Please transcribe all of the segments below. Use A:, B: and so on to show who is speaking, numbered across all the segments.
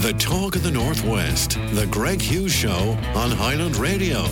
A: The talk of the Northwest, the Greg Hughes Show on Highland Radio.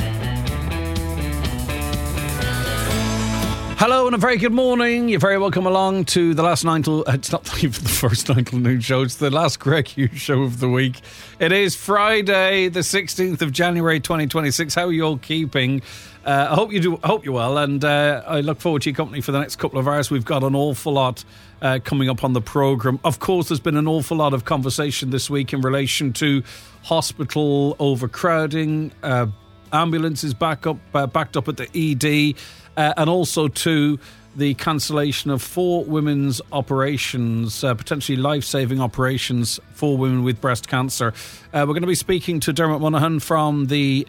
B: Hello and a very good morning. You're very welcome along to the last it's not even the first Nine Till Noon show, it's the last Greg Hughes show of the week. It is Friday, the 16th of January 2026. How are you all keeping? I hope you're well, and I look forward to your company for the next couple of hours. We've got an awful lot coming up on the programme. Of course, there's been an awful lot of conversation this week in relation to hospital overcrowding, ambulances backed up at the ED, and also to the cancellation of 4 women's operations, potentially life-saving operations for women with breast cancer. We're going to be speaking to Dermot Monaghan from the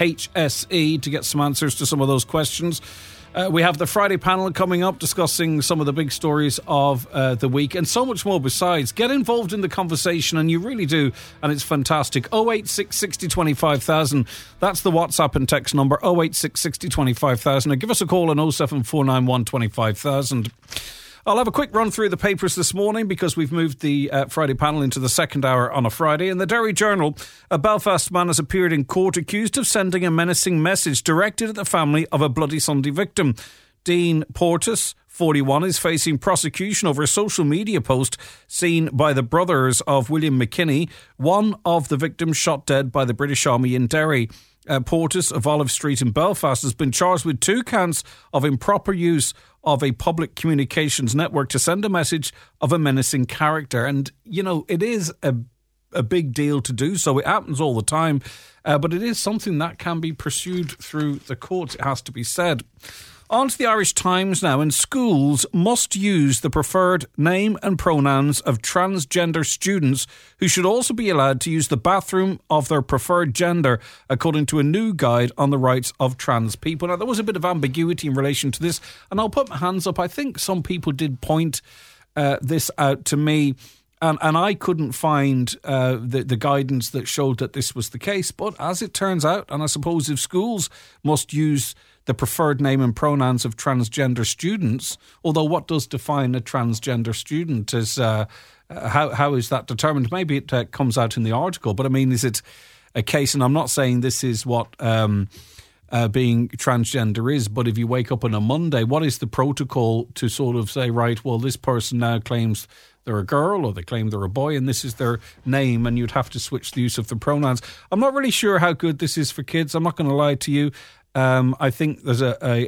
B: HSE to get some answers to some of those questions. We have the Friday panel coming up discussing some of the big stories of the week and so much more besides. Get involved in the conversation, and you really do, and it's fantastic. 086 60 25,000. That's the WhatsApp and text number, 086 60 25,000. Or give us a call on 07491 25,000. I'll have a quick run through the papers this morning because we've moved the Friday panel into the second hour on a Friday. In the Derry Journal, a Belfast man has appeared in court accused of sending a menacing message directed at the family of a Bloody Sunday victim. Dean Portis, 41, is facing prosecution over a social media post seen by the brothers of William McKinney, one of the victims shot dead by the British Army in Derry. Portis of Olive Street in Belfast has been charged with 2 counts of improper use of a public communications network to send a message of a menacing character. And, you know, it is a big deal to do so. It happens all the time, but it is something that can be pursued through the courts, it has to be said. On to the Irish Times now. And schools must use the preferred name and pronouns of transgender students who should also be allowed to use the bathroom of their preferred gender, according to a new guide on the rights of trans people. Now, there was a bit of ambiguity in relation to this, and I'll put my hands up. I think some people did point this out to me, and I couldn't find the guidance that showed that this was the case. But as it turns out, and I suppose if schools must use the preferred name and pronouns of transgender students, although what does define a transgender student is how is that determined? Maybe it comes out in the article, but I mean, is it a case, and I'm not saying this is what being transgender is, but if you wake up on a Monday, what is the protocol to sort of say, right, well, this person now claims they're a girl or they claim they're a boy and this is their name, and you'd have to switch the use of the pronouns. I'm not really sure how good this is for kids. I'm not going to lie to you. I think there's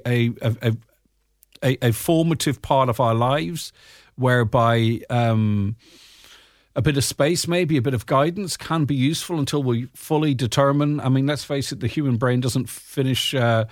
B: a formative part of our lives whereby a bit of space, maybe a bit of guidance can be useful until we fully determine. I mean, let's face it, the human brain doesn't finish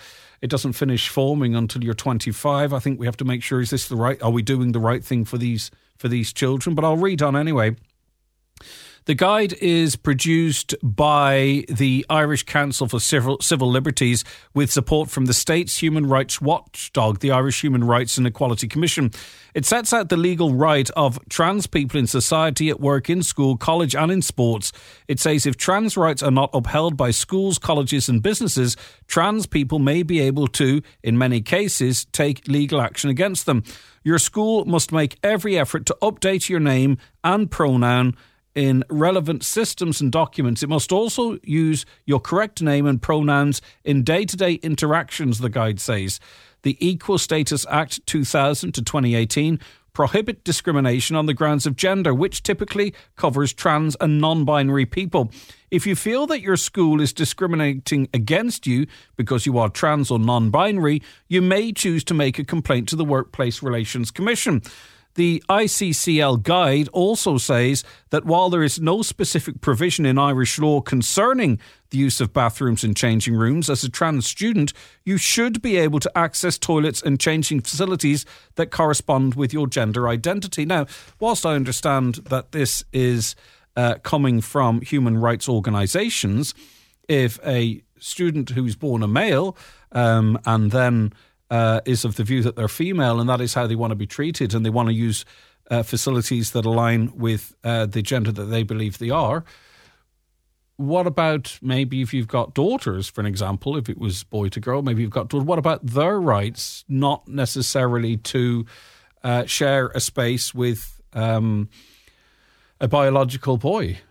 B: forming until you're 25. I think we have to make sure, are we doing the right thing for these children? But I'll read on anyway. The guide is produced by the Irish Council for Civil Liberties with support from the state's human rights watchdog, the Irish Human Rights and Equality Commission. It sets out the legal right of trans people in society, at work, in school, college and in sports. It says if trans rights are not upheld by schools, colleges and businesses, trans people may be able to, in many cases, take legal action against them. Your school must make every effort to update your name and pronoun in relevant systems and documents. It must also use your correct name and pronouns in day-to-day interactions, the guide says. The Equal Status Act 2000 to 2018 prohibit discrimination on the grounds of gender, which typically covers trans and non-binary people. If you feel that your school is discriminating against you because you are trans or non-binary, you may choose to make a complaint to the Workplace Relations Commission. The ICCL guide also says that while there is no specific provision in Irish law concerning the use of bathrooms and changing rooms, as a trans student, you should be able to access toilets and changing facilities that correspond with your gender identity. Now, whilst I understand that this is coming from human rights organisations, if a student who's born a male and then is of the view that they're female and that is how they want to be treated and they want to use facilities that align with the gender that they believe they are, what about maybe if you've got daughters, for an example, if it was boy to girl, maybe you've got daughters, what about their rights not necessarily to share a space with a biological boy?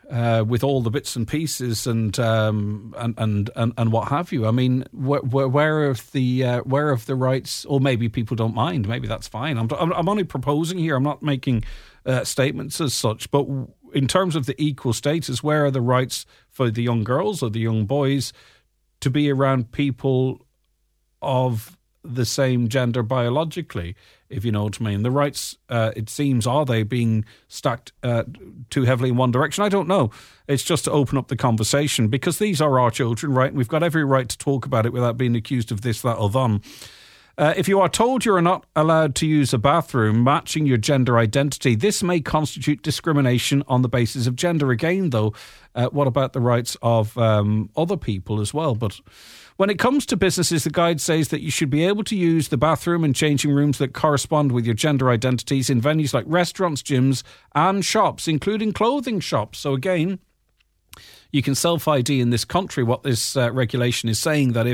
B: with all the bits and pieces and what have you. I mean, where are the rights? Or maybe people don't mind. Maybe that's fine. I'm only proposing here. I'm not making statements as such. But in terms of the equal status, where are the rights for the young girls or the young boys to be around people of the same gender biologically, if you know what I mean? The rights, it seems, are they being stacked too heavily in one direction? I don't know. It's just to open up the conversation, because these are our children, right? And we've got every right to talk about it without being accused of this, that or that. If you are told you are not allowed to use a bathroom matching your gender identity, this may constitute discrimination on the basis of gender. Again, though, what about the rights of other people as well? But when it comes to businesses, the guide says that you should be able to use the bathroom and changing rooms that correspond with your gender identities in venues like restaurants, gyms and shops, including clothing shops. So again, you can self-ID in this country. What this regulation is saying, that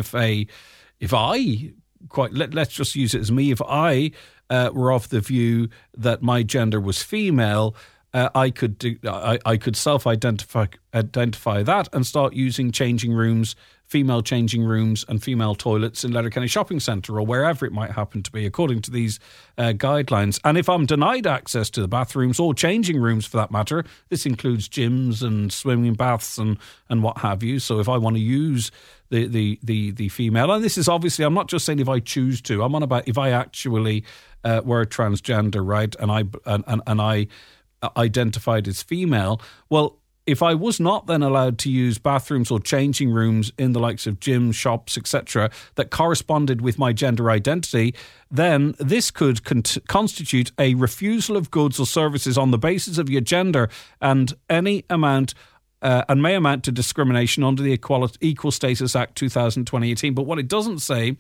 B: let's just use it as me, if I were of the view that my gender was female, I could self-identify that and start using changing rooms, female changing rooms and female toilets in Letterkenny Shopping Centre or wherever it might happen to be, according to these guidelines. And if I'm denied access to the bathrooms or changing rooms for that matter, this includes gyms and swimming baths and what have you. So if I want to use the female, and this is obviously, I'm not just saying if I choose to, I'm on about if I actually were transgender, right, and I identified as female, well, if I was not then allowed to use bathrooms or changing rooms in the likes of gyms, shops, etc., that corresponded with my gender identity, then this could constitute a refusal of goods or services on the basis of your gender, and any amount and may amount to discrimination under the Equal Status Act 2018. But what it doesn't say,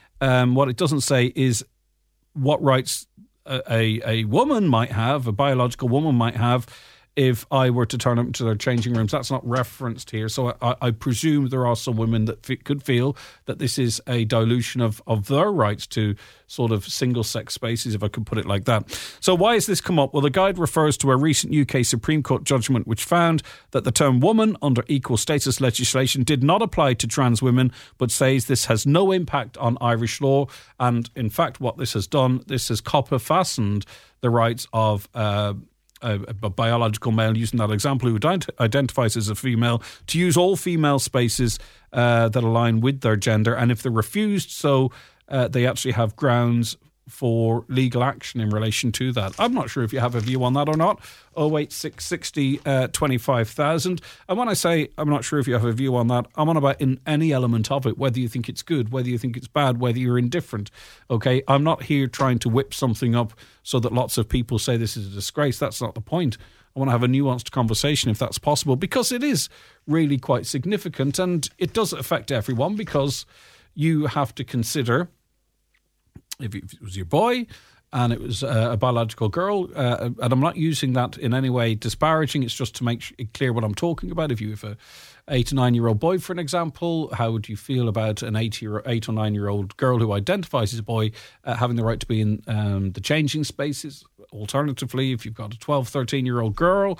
B: is what rights a woman might have, a biological woman might have, if I were to turn up into their changing rooms. That's not referenced here. So I presume there are some women that could feel that this is a dilution of their rights to sort of single-sex spaces, if I could put it like that. So why has this come up? Well, the guide refers to a recent UK Supreme Court judgment which found that the term woman under equal status legislation did not apply to trans women, but says this has no impact on Irish law. And in fact, what this has done, this has copper-fastened the rights of a biological male, using that example, who identifies as a female, to use all female spaces that align with their gender. And if they're refused so, they actually have grounds for legal action in relation to that. I'm not sure if you have a view on that or not. 08660 25,000. And when I say I'm not sure if you have a view on that, I'm on about in any element of it, whether you think it's good, whether you think it's bad, whether you're indifferent. Okay, I'm not here trying to whip something up so that lots of people say this is a disgrace. That's not the point. I want to have a nuanced conversation if that's possible, because it is really quite significant, and it does affect everyone, because you have to consider if it was your boy and it was a biological girl, and I'm not using that in any way disparaging, it's just to make it clear what I'm talking about. If you have a 8 or 9 year old boy, for an example, how would you feel about an 8 or 9 year old girl who identifies as a boy having the right to be in the changing spaces? Alternatively, if you've got a 12, 13 year old girl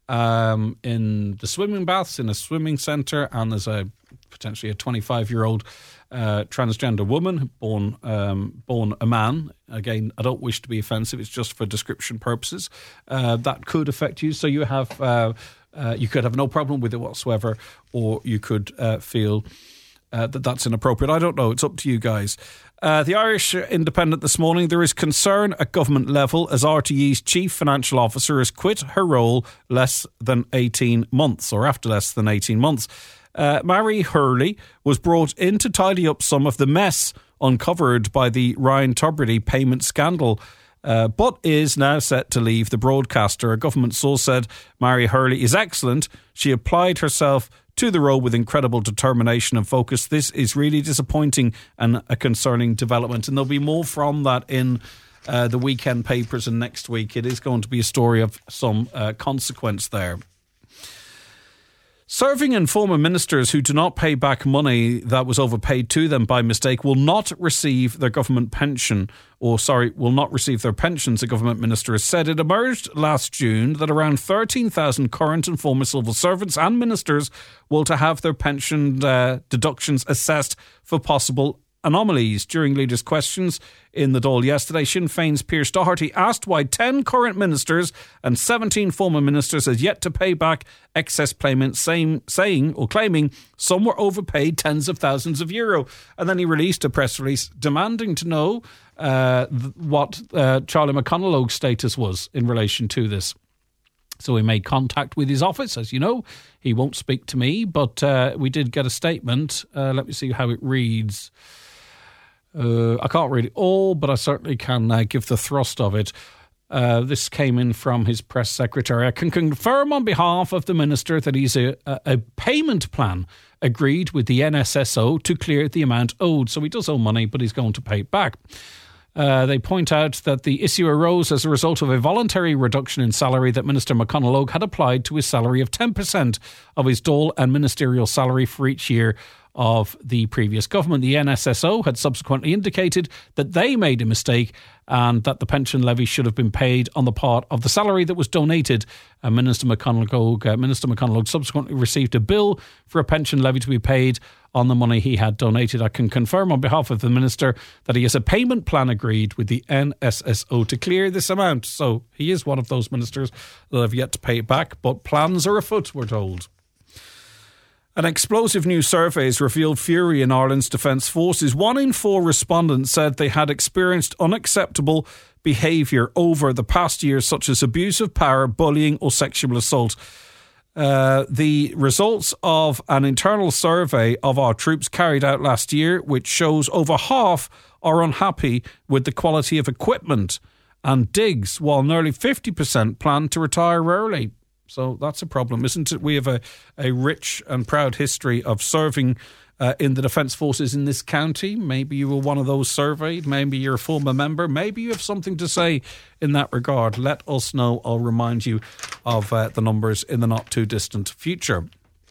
B: in the swimming baths in a swimming centre, and there's potentially a 25-year-old transgender woman born a man. Again, I don't wish to be offensive, it's just for description purposes. That could affect you. So you could have no problem with it whatsoever, or you could feel that that's inappropriate. I don't know. It's up to you guys. The Irish Independent this morning, there is concern at government level as RTE's chief financial officer has quit her role less than 18 months, or after less than 18 months. Mary Hurley was brought in to tidy up some of the mess uncovered by the Ryan Tubridy payment scandal, but is now set to leave the broadcaster. A government source said Mary Hurley is excellent. She applied herself to the role with incredible determination and focus. This is really disappointing and a concerning development. And there'll be more from that in the weekend papers, and next week it is going to be a story of some consequence there. Serving and former ministers who do not pay back money that was overpaid to them by mistake will not receive their government pension, will not receive their pensions, a government minister has said. It emerged last June that around 13,000 current and former civil servants and ministers will to have their pension deductions assessed for possible anomalies. During leaders' questions in the Dáil yesterday, Sinn Féin's Pearse Doherty asked why 10 current ministers and 17 former ministers had yet to pay back excess payments, claiming some were overpaid tens of thousands of euro. And then he released a press release demanding to know what Charlie McConalogue's status was in relation to this. So we made contact with his office. As you know, he won't speak to me, but we did get a statement. Let me see how it reads. I can't read it all, but I certainly can give the thrust of it. This came in from his press secretary. I can confirm on behalf of the minister that he's a payment plan agreed with the NSSO to clear the amount owed. So he does owe money, but he's going to pay it back. They point out that the issue arose as a result of a voluntary reduction in salary that Minister McConalogue had applied to his salary of 10% of his Dáil and ministerial salary for each year of the previous government. The NSSO had subsequently indicated that they made a mistake and that the pension levy should have been paid on the part of the salary that was donated. Minister McConalogue subsequently received a bill for a pension levy to be paid on the money he had donated. I can confirm on behalf of the minister that he has a payment plan agreed with the NSSO to clear this amount. So he is one of those ministers that have yet to pay it back, but plans are afoot, we're told. An explosive new survey has revealed fury in Ireland's Defence Forces. 1 in 4 respondents said they had experienced unacceptable behaviour over the past year, such as abuse of power, bullying or sexual assault. The results of an internal survey of our troops carried out last year, which shows over half are unhappy with the quality of equipment and digs, while nearly 50% plan to retire early. So that's a problem, isn't it? We have a rich and proud history of serving in the Defence Forces in this county. Maybe you were one of those surveyed. Maybe you're a former member. Maybe you have something to say in that regard. Let us know. I'll remind you of the numbers in the not too distant future.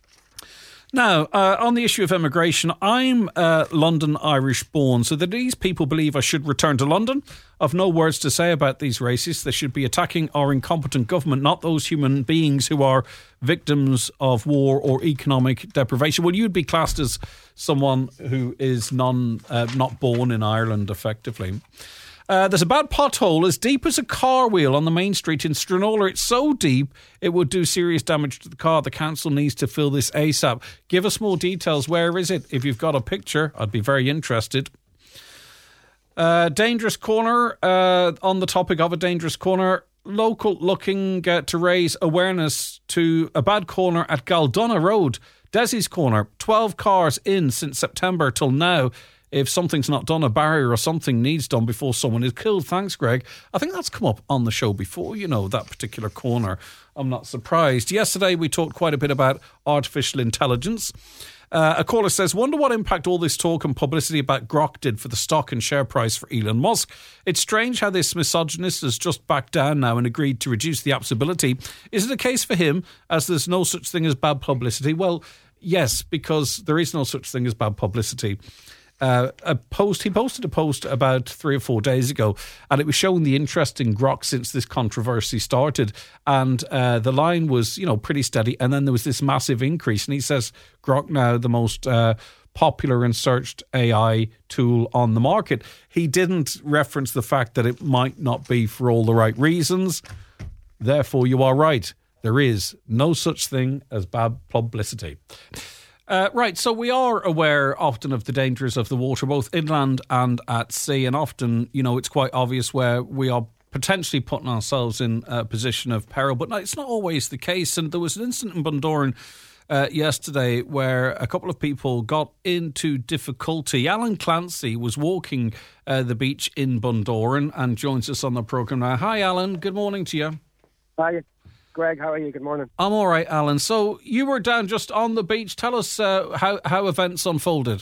B: Now, on the issue of immigration, I'm London Irish born, so that these people believe I should return to London. I've no words to say about these racists. They should be attacking our incompetent government, not those human beings who are victims of war or economic deprivation. Well, you'd be classed as someone who is not born in Ireland, effectively. There's a bad pothole as deep as a car wheel on the main street in Stranola. It's so deep it would do serious damage to the car. The council needs to fill this ASAP. Give us more details. Where is it? If you've got a picture, I'd be very interested. Dangerous corner. On the topic of a dangerous corner, local looking to raise awareness to a bad corner at Galdonna Road. Desi's Corner. 12 cars in since September till now. If something's not done, a barrier or something needs done before someone is killed. Thanks, Greg. I think that's come up on the show before, that particular corner. I'm not surprised. Yesterday, we talked quite a bit about artificial intelligence. A caller says, wonder what impact all this talk and publicity about Grok did for the stock and share price for Elon Musk. It's strange how this misogynist has just backed down now and agreed to reduce the app's ability. Is it a case for him, as there's no such thing as bad publicity? Well, yes, because there is no such thing as bad publicity. He posted a post about 3 or 4 days ago, and it was showing the interest in Grok since this controversy started, and the line was pretty steady, and then there was this massive increase, and he says Grok now the most popular and searched AI tool on the market. He didn't reference the fact that it might not be for all the right reasons. Therefore, you are right. There is no such thing as bad publicity. Right, so we are aware often of the dangers of the water, both inland and at sea, and often, it's quite obvious where we are potentially putting ourselves in a position of peril, but no, it's not always the case. And there was an incident in Bundoran yesterday where a couple of people got into difficulty. Alan Clancy was walking the beach in Bundoran and joins us on the programme now. Hi, Alan. Good morning to you.
C: Hi, Greg. How are you? Good morning.
B: I'm all right, Alan. So you were down just on the beach. Tell us how events unfolded.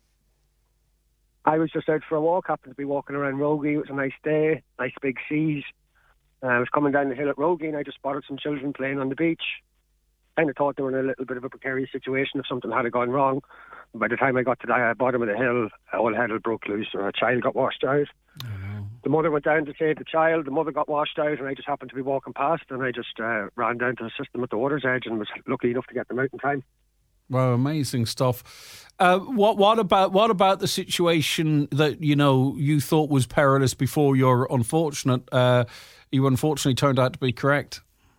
C: I was just out for a walk. Happened to be walking around Rogie. It was a nice day, nice big seas. I was coming down the hill at Rogie and I just spotted some children playing on the beach. kind of thought they were in a little bit of a precarious situation if something had gone wrong. By the time I got to the bottom of the hill, all hell broke loose and a child got washed out. The mother went down to save the child. The mother got washed out, and I just happened to be walking past, and I just ran down to assist them at the water's edge and was lucky enough to get them out in time.
B: Wow, amazing stuff. What about the situation that you thought was perilous before you unfortunately turned out to be correct?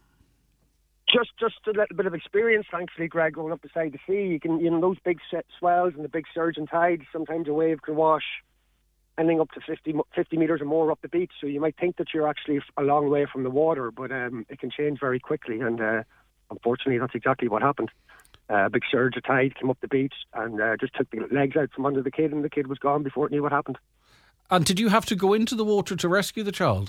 C: Just a little bit of experience, thankfully, Greg, going up the side of the sea. You can, those big swells and the big surging tides, sometimes a wave can wash anything up to 50 metres or more up the beach. So you might think that you're actually a long way from the water, but it can change very quickly. And unfortunately, that's exactly what happened. A big surge of tide came up the beach and just took the legs out from under the kid, and the kid was gone before it knew what happened. And
B: did you have to go into the water to rescue the child?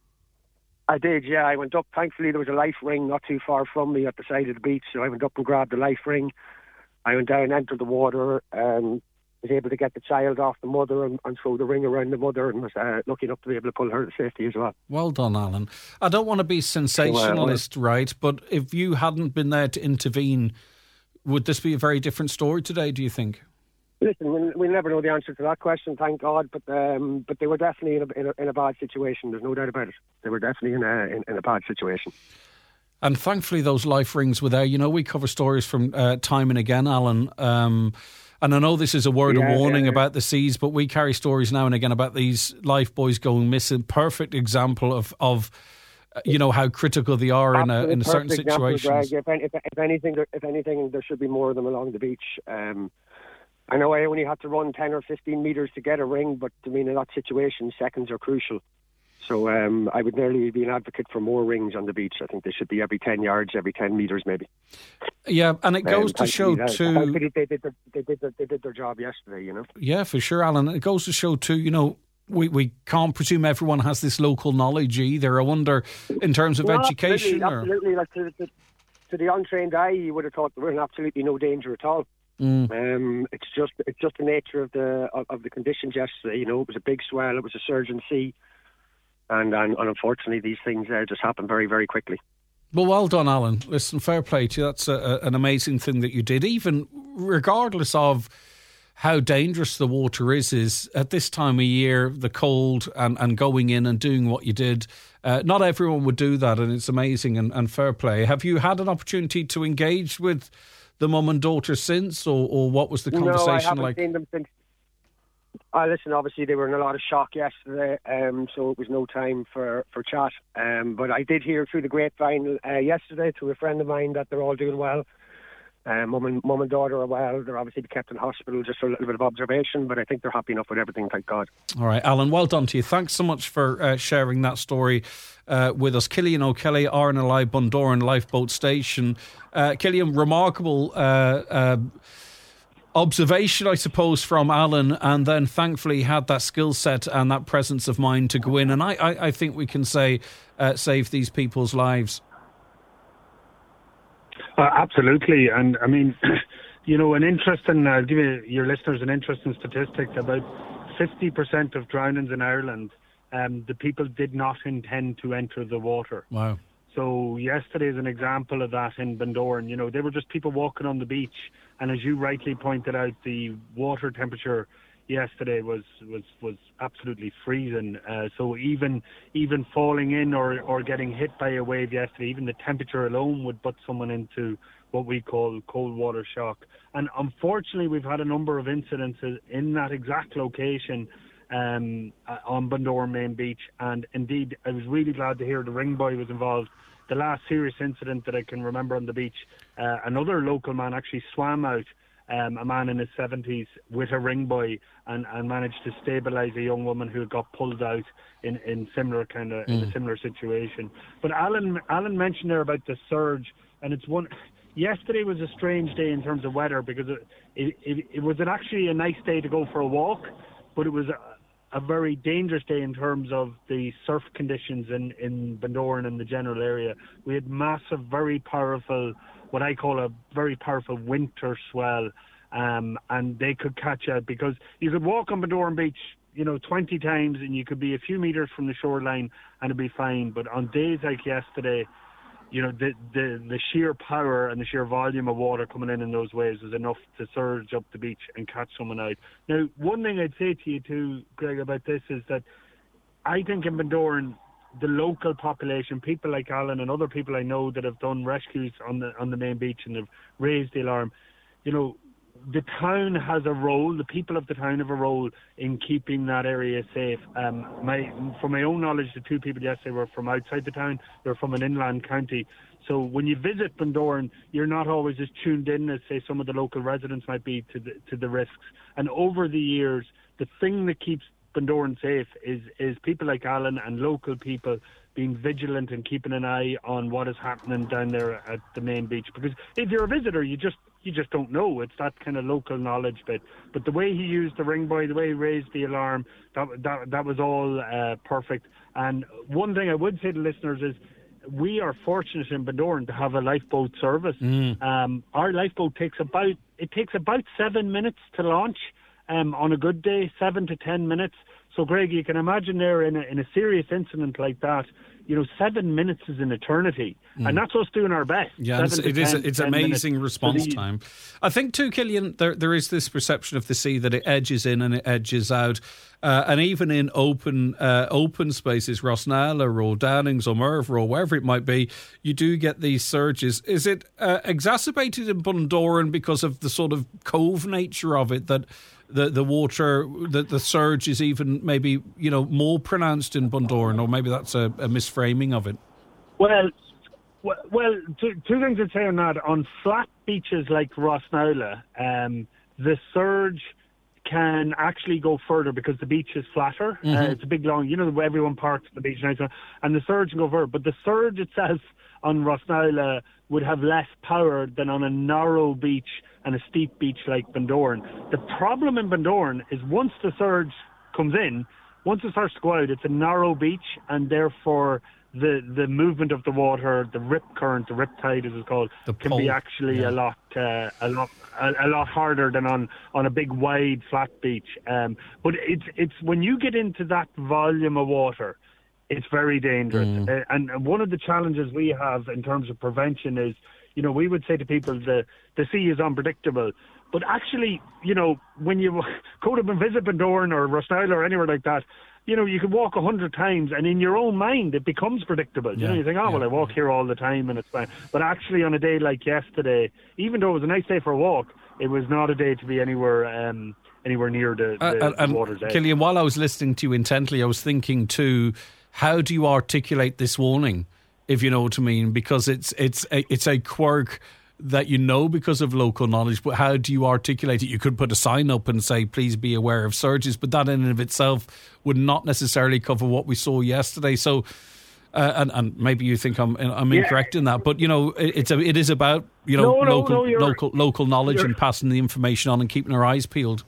C: I did, yeah. I went up. Thankfully, there was a life ring not too far from me at the side of the beach, so I went up and grabbed the life ring. I went down, entered the water, was able to get the child off the mother and throw the ring around the mother, and was lucky enough to be able to pull her to safety as well.
B: Well done, Alan. I don't want to be sensationalist, right, but if you hadn't been there to intervene, would this be a very different story today, do you think?
C: Listen, we'll never know the answer to that question, thank God, but they were definitely in a bad situation, there's no doubt about it. They were definitely in a bad situation.
B: And thankfully those life rings were there. We cover stories from time and again, Alan, and I know this is a word of warning about the seas, but we carry stories now and again about these life buoys going missing. Perfect example of how critical they are in a certain situations.
C: If anything, there should be more of them along the beach. I know I only had to run 10 or 15 metres to get a ring, but in that situation, seconds are crucial. So I would nearly be an advocate for more rings on the beach. I think they should be every 10 yards, every 10 metres maybe.
B: Yeah, and it goes to show too...
C: They did their job yesterday,
B: Yeah, for sure, Alan. It goes to show too, we can't presume everyone has this local knowledge either. I wonder, in terms of education...
C: Absolutely. Like, to the untrained eye, you would have thought there was absolutely no danger at all. It's just the nature of the conditions yesterday. It was a big swell, it was a surging sea, and unfortunately these things just happen very, very quickly.
B: Well done, Alan. Listen, fair play to you. That's an amazing thing that you did, even regardless of how dangerous the water is at this time of year, the cold, and going in and doing what you did. Not everyone would do that, and it's amazing and fair play. Have you had an opportunity to engage with the mum and daughter since, or what was the conversation like?
C: No, I haven't seen them since. Listen, obviously they were in a lot of shock yesterday, so it was no time for chat. But I did hear through the grapevine yesterday through a friend of mine that they're all doing well. Mum and daughter are well. They're obviously kept in hospital just for a little bit of observation, but I think they're happy enough with everything, thank God.
B: All right, Alan, well done to you. Thanks so much for sharing that story with us. Killian O'Kelly, RNLI Bundoran Lifeboat Station. Killian, remarkable observation, I suppose, from Alan, and then thankfully had that skill set and that presence of mind to go in, and I think we can say save these people's lives.
D: Absolutely, and I mean, an interesting, I'll give your listeners an interesting statistic. About 50% of drownings in Ireland, the people did not intend to enter the water.
B: Wow.
D: So yesterday is an example of that in Bundoran. They were just people walking on the beach, and as you rightly pointed out, the water temperature yesterday was absolutely freezing. So even falling in or getting hit by a wave yesterday, even the temperature alone would put someone into what we call cold water shock. And unfortunately, we've had a number of incidences in that exact location on Bundoran Main Beach. And indeed, I was really glad to hear the ring buoy was involved. The last serious incident that I can remember on the beach, another local man actually swam out, a man in his 70s, with a ring buoy and managed to stabilise a young woman who got pulled out in similar in a similar situation. But Alan mentioned there about the surge, and it's one. Yesterday was a strange day in terms of weather because it was actually a nice day to go for a walk, but it was a very dangerous day in terms of the surf conditions in Bundoran and the general area. We had massive, very powerful, what I call a very powerful winter swell, and they could catch out because you could walk on Bundoran Beach 20 times and you could be a few metres from the shoreline and it'd be fine. But on days like yesterday, the sheer power and the sheer volume of water coming in those waves was enough to surge up the beach and catch someone out. Now, one thing I'd say to you too, Greg, about this is that I think in Bundoran, the local population, people like Alan and other people I know that have done rescues on the main beach and have raised the alarm, the town has a role, the people of the town have a role in keeping that area safe. From my own knowledge, the two people yesterday were from outside the town. They're from an inland county. So when you visit Bundoran, you're not always as tuned in as, say, some of the local residents might be to the risks. And over the years, the thing that keeps Bundoran safe is people like Alan and local people being vigilant and keeping an eye on what is happening down there at the main beach. Because if you're a visitor, you just don't know. It's that kind of local knowledge bit. But the way he used the ring buoy, the way he raised the alarm, that was all perfect. And one thing I would say to listeners is we are fortunate in Bundoran to have a lifeboat service. Our lifeboat takes about 7 minutes to launch. On a good day, 7 to 10 minutes. So, Greg, you can imagine there in a serious incident like that, 7 minutes is an eternity. And that's us doing our best.
B: Yeah, it's amazing response time. I think too, Killian, there is this perception of the sea that it edges in and it edges out. And even in open spaces, Rosnala or Downings or Merver or wherever it might be, you do get these surges. Is it exacerbated in Bundoran because of the sort of cove nature of it, that the water, the surge is even maybe, more pronounced in Bundoran, or maybe that's a misframing of it?
D: Well, two things I'd say on that. On flat beaches like Rosnala, the surge can actually go further because the beach is flatter. It's a big long, everyone parks at the beach and the surge can go further. But the surge itself on Rosnala would have less power than on a narrow beach and a steep beach like Bundoran. The problem in Bundoran is once the surge comes in, once it starts to go out, it's a narrow beach, and therefore the movement of the water, the rip current, the rip tide as it's called, can be actually a lot harder than on a big wide flat beach. But it's when you get into that volume of water, it's very dangerous. And one of the challenges we have in terms of prevention is, we would say to people the sea is unpredictable. But actually, when you go to visit Bundoran or Rosnala or anywhere like that, you can walk 100 times and in your own mind it becomes predictable. You think, I walk here all the time and it's fine. But actually on a day like yesterday, even though it was a nice day for a walk, it was not a day to be anywhere near the water's edge.
B: Killian, while I was listening to you intently, I was thinking too, how do you articulate this warning, if you know what I mean? Because it's a quirk that because of local knowledge, but how do you articulate it? You could put a sign up and say, please be aware of surges, but that in and of itself would not necessarily cover what we saw yesterday. So, and maybe you think I'm incorrect in that, but it is about local knowledge and passing the information on and keeping our eyes peeled.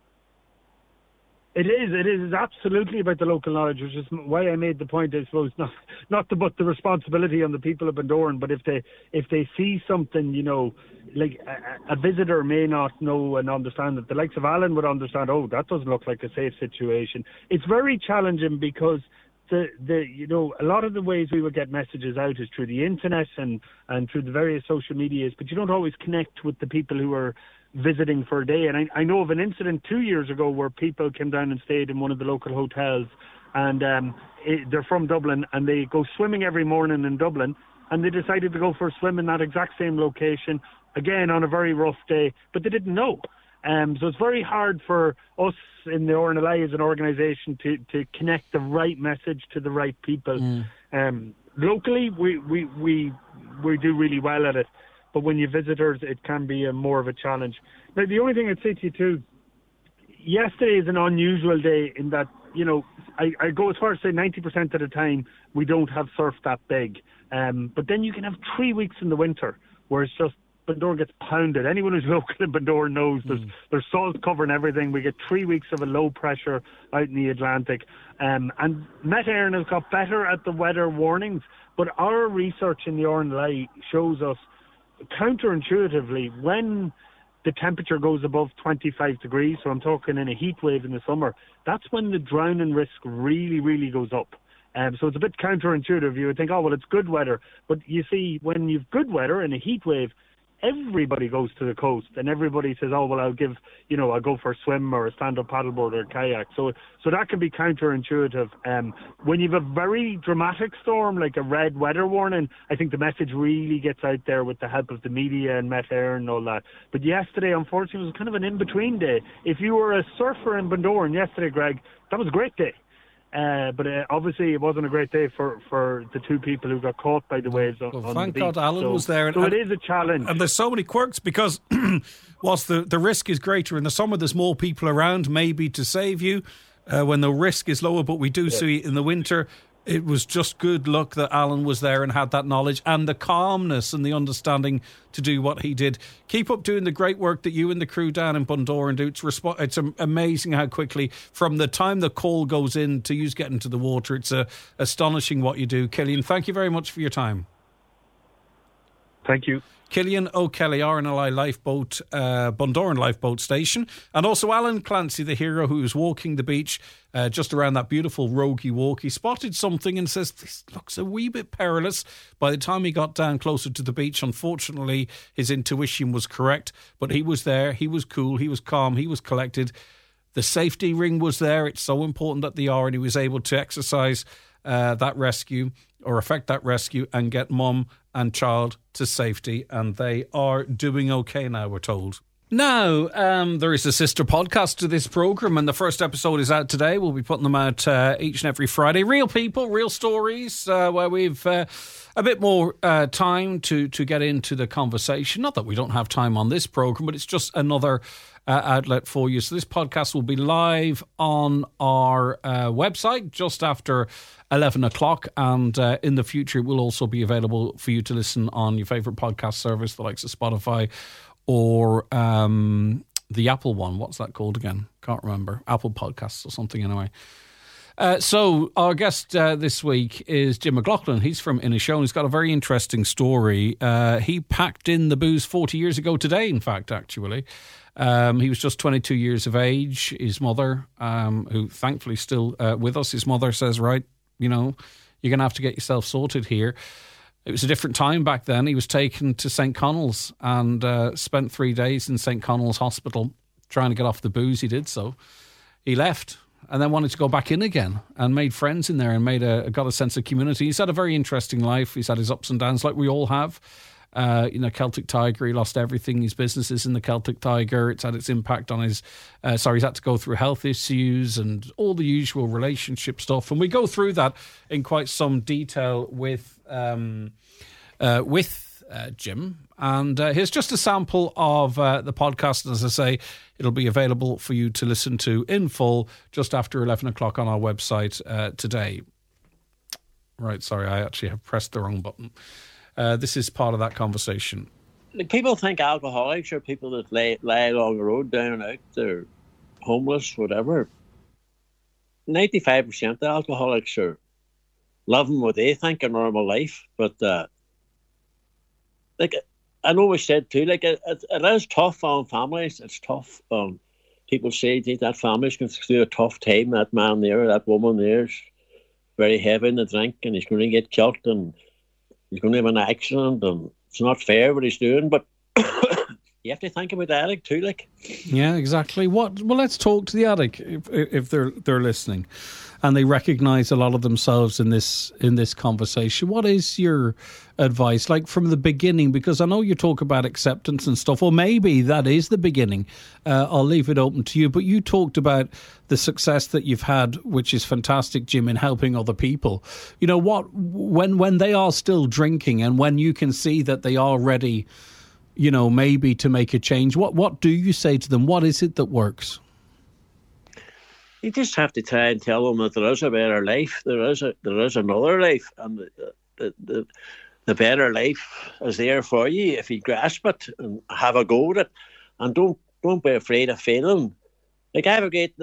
D: It is absolutely about the local knowledge, which is why I made the point, I suppose, not to put the responsibility on the people of Bundoran, but if they see something, like a visitor may not know and understand that. The likes of Alan would understand, that doesn't look like a safe situation. It's very challenging because a lot of the ways we would get messages out is through the internet and through the various social medias, but you don't always connect with the people who are visiting for a day. And I know of an incident 2 years ago where people came down and stayed in one of the local hotels, and they're from Dublin, and they go swimming every morning in Dublin, and they decided to go for a swim in that exact same location, again on a very rough day, but they didn't know. So it's very hard for us in the RNLI as an organisation to connect the right message to the right people. Locally, we do really well at it. But when you visitors, it can be more of a challenge. Now, the only thing I'd say to you too, yesterday is an unusual day in that, I go as far as say 90% of the time we don't have surf that big. But then you can have 3 weeks in the winter where it's just Bundoran gets pounded. Anyone who's local in Bundoran knows there's salt covering everything. We get 3 weeks of a low pressure out in the Atlantic. And Met Éireann has got better at the weather warnings, but our research in the RNLI shows us counterintuitively, when the temperature goes above 25 degrees, so I'm talking in a heat wave in the summer, that's when the drowning risk really, really goes up. So it's a bit counterintuitive. You would think, oh, well, it's good weather. But you see, when you've good weather in a heat wave, everybody goes to the coast and everybody says, oh, well, I'll go for a swim or a stand-up paddleboard or a kayak. So that can be counterintuitive. When you have a very dramatic storm, like a red weather warning, I think the message really gets out there with the help of the media and Met Éireann and all that. But yesterday, unfortunately, was kind of an in-between day. If you were a surfer in Bundoran yesterday, Greg, that was a great day. But obviously it wasn't a great day for the two people who got caught by the waves on the beach.
B: Thank God Alan was there.
D: So it is a challenge.
B: And there's so many quirks because whilst the risk is greater in the summer, there's more people around maybe to save you when the risk is lower. But we do see in the winter, it was just good luck that Alan was there and had that knowledge and the calmness and the understanding to do what he did. Keep up doing the great work that you and the crew down in Bundoran do. It's amazing how quickly, from the time the call goes in to you getting to the water, it's astonishing what you do. Killian, thank you very much for your time.
D: Thank you.
B: Killian O'Kelly, RNLI Lifeboat, Bundoran Lifeboat Station, and also Alan Clancy, the hero who was walking the beach just around that beautiful Rogie walk. He spotted something and says, this looks a wee bit perilous. By the time he got down closer to the beach, unfortunately, his intuition was correct, but he was there, he was cool, he was calm, he was collected. The safety ring was there. It's so important that they are, and he was able to exercise that rescue or affect that rescue and get mum and child to safety, and they are doing okay now, we're told. Now, there is a sister podcast to this programme, and the first episode is out today. We'll be putting them out each and every Friday. Real people, real stories, where we've a bit more time to get into the conversation. Not that we don't have time on this programme, but it's just another outlet for you. So this podcast will be live on our website just after 11 o'clock, and in the future it will also be available for you to listen on your favourite podcast service, the likes of Spotify or the Apple one. What's that called again? Can't remember. Apple Podcasts or something anyway. So our guest this week is Jim McLaughlin. He's from Inishowen. He's got a very interesting story. He packed in the booze 40 years ago today, in fact, actually. He was just 22 years of age. His mother, who thankfully still with us, his mother says, right, you know, you're going to have to get yourself sorted here. It was a different time back then. He was taken to St. Connell's and spent 3 days in St. Connell's Hospital trying to get off the booze. He did so. He left and then wanted to go back in again and made friends in there and got a sense of community. He's had a very interesting life. He's had his ups and downs like we all have. Celtic Tiger, he lost everything. His business is in the Celtic Tiger. It's had its impact on his... he's had to go through health issues and all the usual relationship stuff. And we go through that in quite some detail with Jim. And here's just a sample of the podcast. As I say, it'll be available for you to listen to in full just after 11 o'clock on our website today. Right, sorry, I actually have pressed the wrong button. This is part of that conversation.
E: People think alcoholics are people that lie along the road, down and out, they're homeless, whatever. 95% of alcoholics are living what they think a normal life, but I know we said too, it is tough on families. It's tough. People say that families can through a tough time. That man there, that woman there is very heavy in the drink, and he's going to get killed, and he's going to have an accident, and it's not fair what he's doing, but you have to think about the addict too,
B: Yeah, exactly. Well, let's talk to the addict if they're listening, and they recognise a lot of themselves in this conversation. What is your advice, from the beginning? Because I know you talk about acceptance and stuff, or maybe that is the beginning. I'll leave it open to you. But you talked about the success that you've had, which is fantastic, Jim, in helping other people. You know what? When they are still drinking, and when you can see that they are ready, maybe to make a change, what do you say to them? What is it that works?
E: You just have to try and tell them that there is a better life. There is another life, and the better life is there for you if you grasp it and have a go at it, and don't be afraid of failing. I have a great.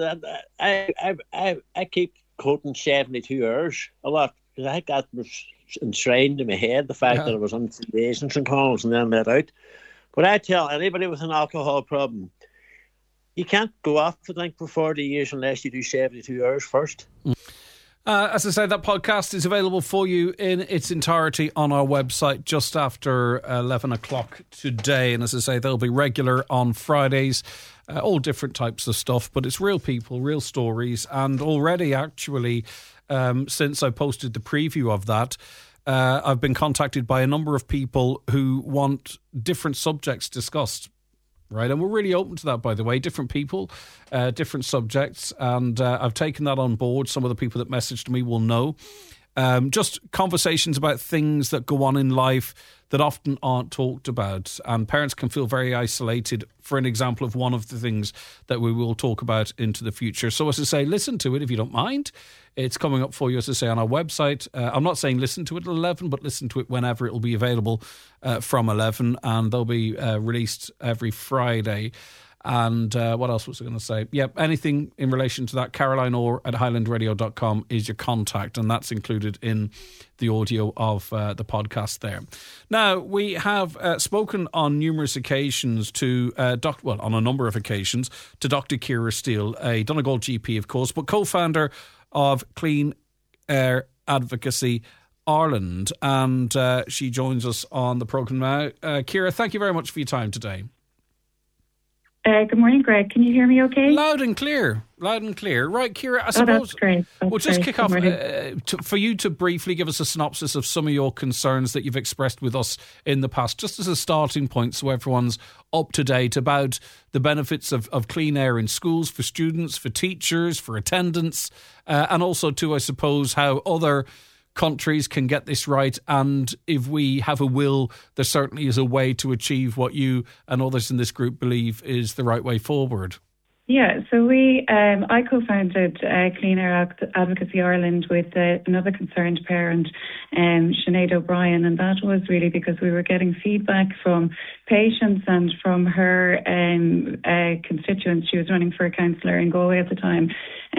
E: I keep quoting 72 hours a lot because I think that was enshrined in my head, the fact that I was on 3 days in St. Connell's and then let out. But I tell anybody with an alcohol problem, you can't go off to drink for 40 years unless you do 72 hours first.
B: As I say, that podcast is available for you in its entirety on our website just after 11 o'clock today. And as I say, they'll be regular on Fridays, all different types of stuff, but it's real people, real stories. And already, actually, since I posted the preview of that, I've been contacted by a number of people who want different subjects discussed. Right, and we're really open to that, by the way. Different people, different subjects, and I've taken that on board. Some of the people that messaged me will know. Just conversations about things that go on in life that often aren't talked about, and parents can feel very isolated, for an example of one of the things that we will talk about into the future. So as I say, listen to it if you don't mind. It's coming up for you, as I say, on our website. I'm not saying listen to it at 11, but listen to it whenever it will be available from 11, and they'll be released every Friday. And what else was I going to say? Yep, anything in relation to that, Caroline Orr at highlandradio.com is your contact, and that's included in the audio of the podcast there. Now, we have spoken on numerous occasions to, on a number of occasions, to Dr. Ciara Steele, a Donegal GP, of course, but co-founder of Clean Air Advocacy Ireland, and she joins us on the programme now. Ciara, thank you very much for your time today.
F: Good morning, Greg. Can you hear me okay?
B: Loud and clear. Right, Ciara, I suppose
F: that's great.
B: We'll just kick off for you to briefly give us a synopsis of some of your concerns that you've expressed with us in the past, just as a starting point so everyone's up to date about the benefits of clean air in schools for students, for teachers, for attendants, and also to, I suppose, how other countries can get this right, and if we have a will, there certainly is a way to achieve what you and others in this group believe is the right way forward.
F: Yeah, so I co-founded Clean Air Advocacy Ireland with another concerned parent, Sinead O'Brien, and that was really because we were getting feedback from patients and from her constituents. She was running for a councillor in Galway at the time,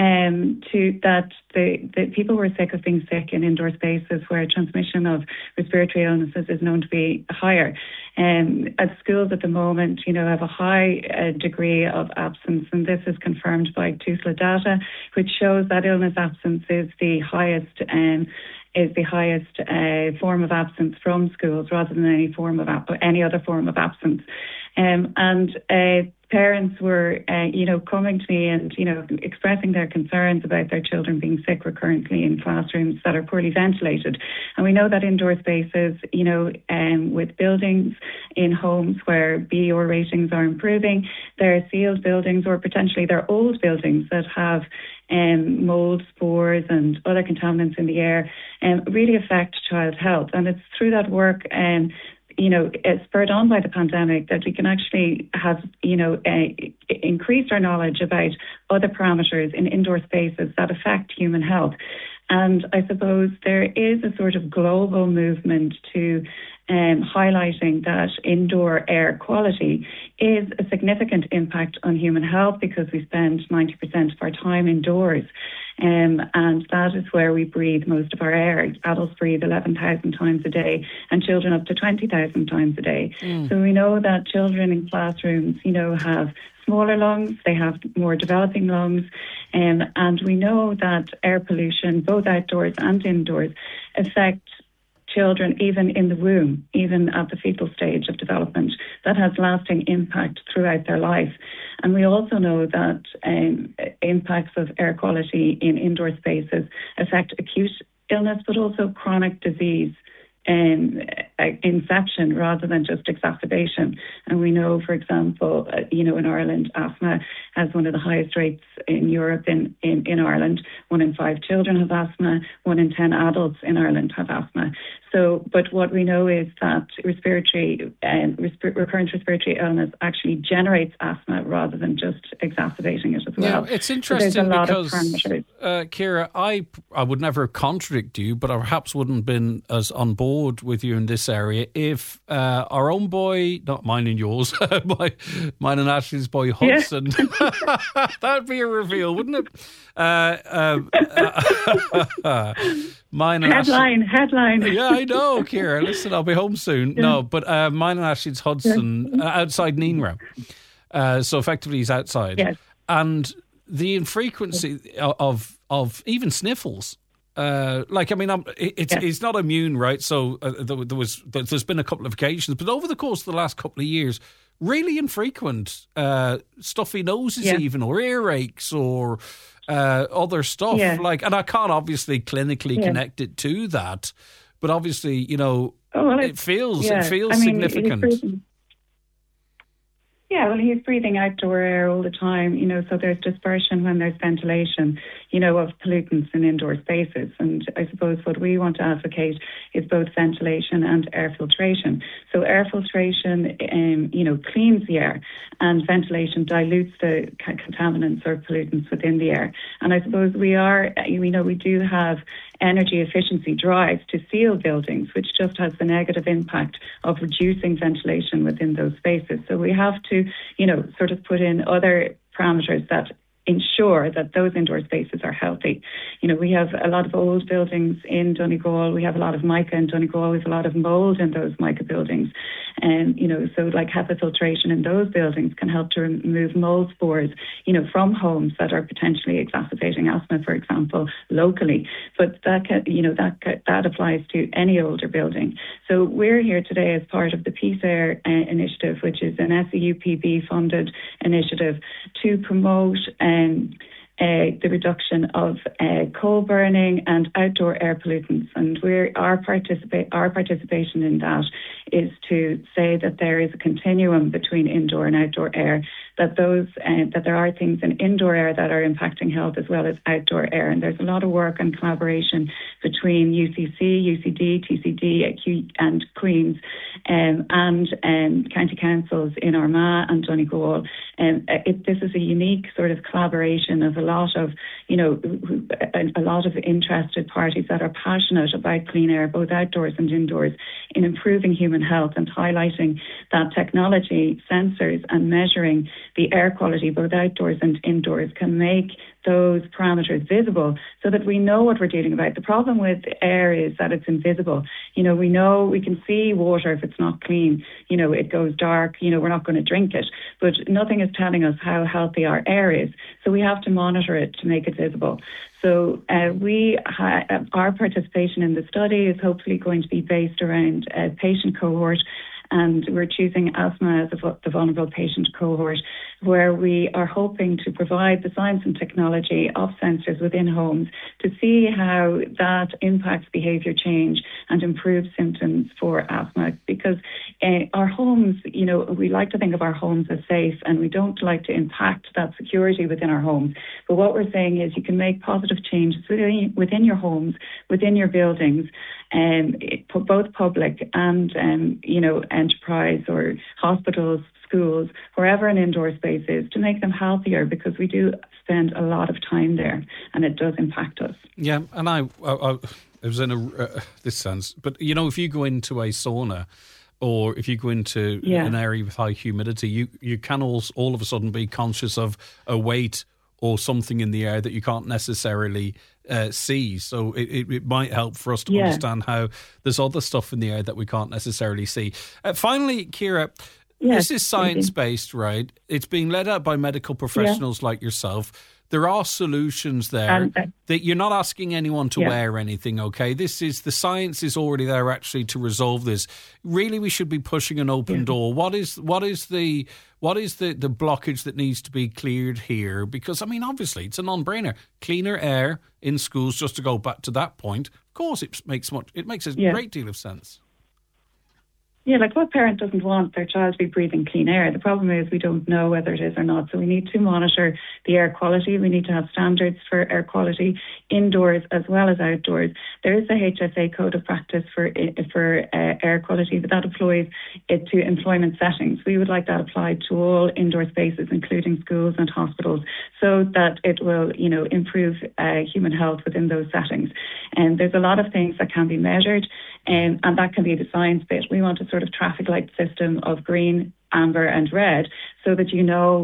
F: that the people were sick of being sick in indoor spaces where transmission of respiratory illnesses is known to be higher. At schools at the moment, have a high degree of absence, and this is confirmed by TUSLA data, which shows that illness absence is the highest form of absence from schools rather than any other form of absence. Parents were, coming to me and, expressing their concerns about their children being sick recurrently in classrooms that are poorly ventilated. And we know that indoor spaces, with buildings in homes where BER ratings are improving, they're sealed buildings or potentially they're old buildings that have mold, spores and other contaminants in the air really affect child health. And it's through that work it's spurred on by the pandemic that we can actually have, increased our knowledge about other parameters in indoor spaces that affect human health. And I suppose there is a sort of global movement to highlighting that indoor air quality is a significant impact on human health because we spend 90% of our time indoors. And that is where we breathe most of our air. Adults breathe 11,000 times a day and children up to 20,000 times a day. So we know that children in classrooms, have smaller lungs, they have more developing lungs, and we know that air pollution, both outdoors and indoors, affect children even in the womb, even at the fetal stage of development. That has lasting impact throughout their life. And we also know that impacts of air quality in indoor spaces affect acute illness, but also chronic disease inception rather than just exacerbation. And we know, for example, in Ireland, asthma has one of the highest rates in Europe. In Ireland, 1 in 5 children have asthma, 1 in 10 adults in Ireland have asthma. So, but what we know is that recurrent respiratory illness actually generates asthma rather than just exacerbating it as well.
B: Yeah, it's interesting because, Ciara, I would never contradict you, but I perhaps wouldn't have been as on board with you in this area if our own boy, not mine and yours, mine and Ashley's boy Hudson, that'd be a reveal, wouldn't it? Mine and
F: headline.
B: Yeah, I know, Ciara. Listen, I'll be home soon. Yeah. No, but mine and Ashley's Hudson outside Neenra. So effectively he's outside.
F: Yes.
B: And the infrequency of even sniffles It's not immune, right? So there's been a couple of occasions, but over the course of the last couple of years, really infrequent stuffy noses, even, or earaches, or other stuff. And I can't obviously clinically connect it to that, but obviously, it feels significant.
F: Yeah, well, he's breathing outdoor air all the time, so there's dispersion when there's ventilation, of pollutants in indoor spaces. And I suppose what we want to advocate is both ventilation and air filtration. So air filtration, cleans the air, and ventilation dilutes the contaminants or pollutants within the air. And I suppose we do have energy efficiency drives to seal buildings, which just has the negative impact of reducing ventilation within those spaces. So we have to, sort of put in other parameters that ensure that those indoor spaces are healthy. We have a lot of old buildings in Donegal. We have a lot of mica in Donegal. We have a lot of mould in those mica buildings. And, so like HEPA filtration in those buildings can help to remove mould spores, from homes that are potentially exacerbating asthma, for example, locally. But that applies to any older building. So we're here today as part of the Peace Air initiative, which is an SEUPB funded initiative to promote the reduction of coal burning and outdoor air pollutants. And our participation in that is to say that there is a continuum between indoor and outdoor air, that there are things in indoor air that are impacting health as well as outdoor air. And there's a lot of work and collaboration between UCC, UCD, TCD and Queen's and county councils in Armagh and Donegal. This is a unique sort of collaboration of a lot of interested parties that are passionate about clean air, both outdoors and indoors, in improving human health and highlighting that technology, sensors and measuring the air quality, both outdoors and indoors, can make those parameters visible so that we know what we're dealing about. The problem with air is that it's invisible. We know we can see water if it's not clean. It goes dark. We're not going to drink it. But nothing is telling us how healthy our air is. So we have to monitor it to make it visible. So our participation in the study is hopefully going to be based around a patient cohort, and we're choosing asthma as the vulnerable patient cohort, where we are hoping to provide the science and technology of sensors within homes to see how that impacts behaviour change and improves symptoms for asthma. Because our homes, we like to think of our homes as safe, and we don't like to impact that security within our homes. But what we're saying is you can make positive changes within your homes, within your buildings, both public and enterprise or hospitals, schools, wherever an indoor space is, to make them healthier, because we do spend a lot of time there and it does impact us.
B: Yeah, and I was in this sense, but if you go into a sauna or if you go into an area with high humidity, you can all of a sudden be conscious of a weight or something in the air that you can't necessarily see. So it might help for us to understand how there's other stuff in the air that we can't necessarily see. Finally, Ciara, this is science-based, right? It's being led out by medical professionals like yourself. There are solutions there that you're not asking anyone to wear anything, okay? The science is already there actually to resolve this. Really, we should be pushing an open door. What is the blockage that needs to be cleared here? Because, obviously, it's a non-brainer. Cleaner air in schools, just to go back to that point, of course it makes a great deal of sense.
F: Yeah, like what parent doesn't want their child to be breathing clean air? The problem is we don't know whether it is or not. So we need to monitor the air quality. We need to have standards for air quality indoors as well as outdoors. There is a HSA code of practice for air quality, but that applies it to employment settings. We would like that applied to all indoor spaces, including schools and hospitals, so that it will, improve human health within those settings. And there's a lot of things that can be measured, and that can be the science bit. We want a sort of traffic light system of green, amber and red, so that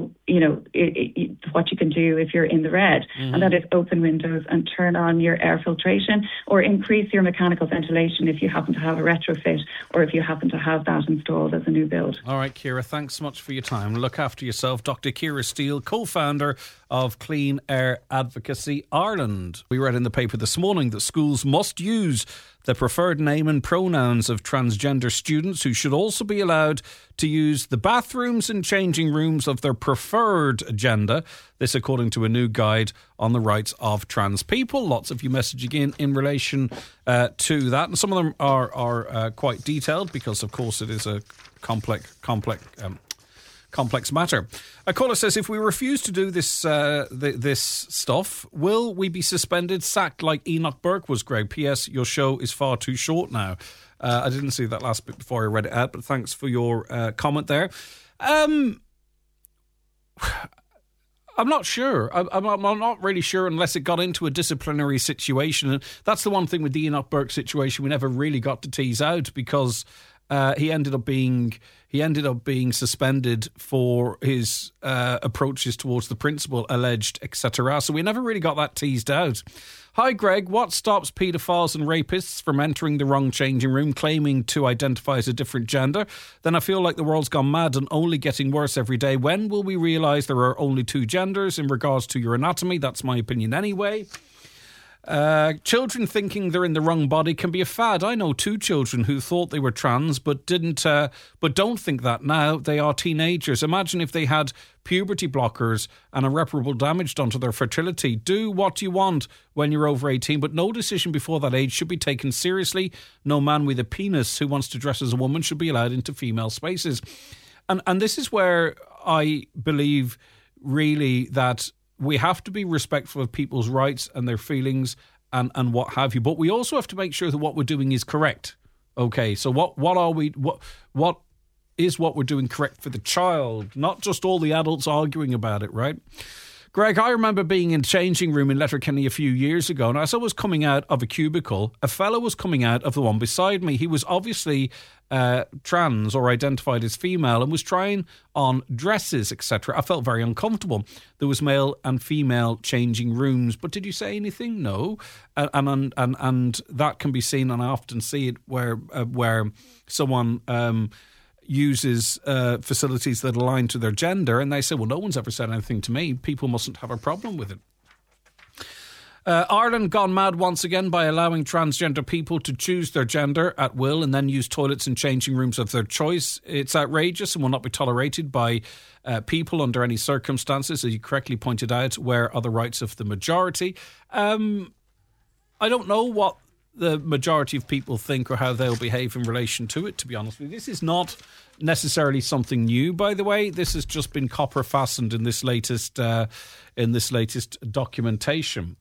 F: what you can do if you're in the red, and that is open windows and turn on your air filtration or increase your mechanical ventilation if you happen to have a retrofit or if you happen to have that installed as a new build.
B: All right, Ciara, thanks so much for your time. Look after yourself. Dr. Ciara Steele, co-founder of Clean Air Advocacy Ireland. We read in the paper this morning that schools must use the preferred name and pronouns of transgender students, who should also be allowed to use the bathrooms and changing rooms of their preferred gender. This according to a new guide on the rights of trans people. Lots of you messaging in relation to that, and some of them are quite detailed because, of course, it is a complex matter. A caller says, if we refuse to do this this stuff, will we be suspended, sacked like Enoch Burke was, Greg? P.S. Your show is far too short now. I didn't see that last bit before I read it out, but thanks for your comment there. I'm not sure. I'm not really sure unless it got into a disciplinary situation. And that's the one thing with the Enoch Burke situation we never really got to tease out, because he ended up being suspended for his approaches towards the principal, alleged, etc. So we never really got that teased out. Hi, Greg. What stops paedophiles and rapists from entering the wrong changing room, claiming to identify as a different gender? Then I feel like the world's gone mad and only getting worse every day. When will we realise there are only two genders in regards to your anatomy? That's my opinion anyway. Children thinking they're in the wrong body can be a fad. I know two children who thought they were trans but don't think that now. They are teenagers. Imagine if they had puberty blockers and irreparable damage done to their fertility. Do what you want when you're over 18, but no decision before that age should be taken seriously. No man with a penis who wants to dress as a woman should be allowed into female spaces. And this is where I believe really that we have to be respectful of people's rights and their feelings and what have you. But we also have to make sure that what we're doing is correct. Okay, so what is what we're doing correct for the child, not just all the adults arguing about it, right? Greg, I remember being in a changing room in Letterkenny a few years ago, and as I was coming out of a cubicle, a fellow was coming out of the one beside me. He was obviously trans or identified as female and was trying on dresses, etc. I felt very uncomfortable. There was male and female changing rooms, but did you say anything? No. And that can be seen, and I often see it where someone uses facilities that align to their gender, and they say, well, no one's ever said anything to me. People mustn't have a problem with it. Ireland gone mad once again by allowing transgender people to choose their gender at will and then use toilets and changing rooms of their choice. It's outrageous and will not be tolerated by people under any circumstances, as you correctly pointed out, where are the rights of the majority. I don't know what the majority of people think or how they'll behave in relation to it, to be honest with you. This is not necessarily something new, by the way. This has just been copper fastened in this latest documentation.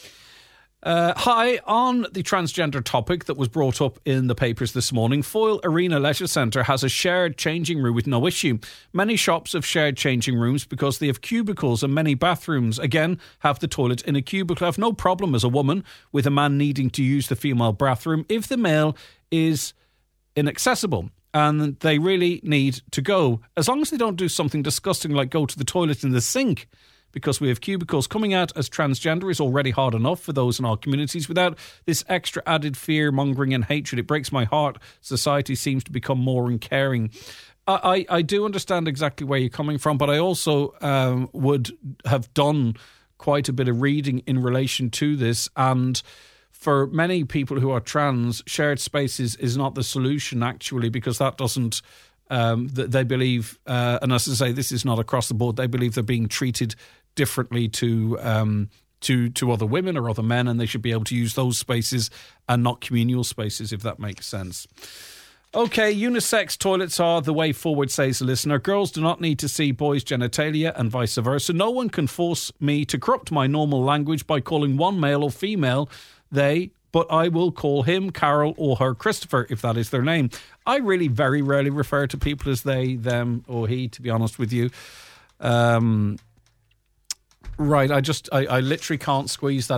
B: Hi, on the transgender topic that was brought up in the papers this morning, Foyle Arena Leisure Centre has a shared changing room with no issue. Many shops have shared changing rooms because they have cubicles, and many bathrooms, again, have the toilet in a cubicle. I have no problem as a woman with a man needing to use the female bathroom if the male is inaccessible and they really need to go, as long as they don't do something disgusting like go to the toilet in the sink. Because we have cubicles. Coming out as transgender is already hard enough for those in our communities. Without this extra added fear, mongering and hatred, it breaks my heart. Society seems to become more uncaring. I do understand exactly where you're coming from, but I also would have done quite a bit of reading in relation to this. And for many people who are trans, shared spaces is not the solution, actually, because that doesn't... they believe, and as I say, this is not across the board, they believe they're being treated differently to other women or other men, and they should be able to use those spaces and not communal spaces, if that makes sense. Okay, unisex toilets are the way forward, says the listener. Girls do not need to see boys' genitalia and vice versa. No one can force me to corrupt my normal language by calling one male or female they, but I will call him Carol or her Christopher, if that is their name. I really very rarely refer to people as they, them, or he, to be honest with you. Right, I literally can't squeeze that in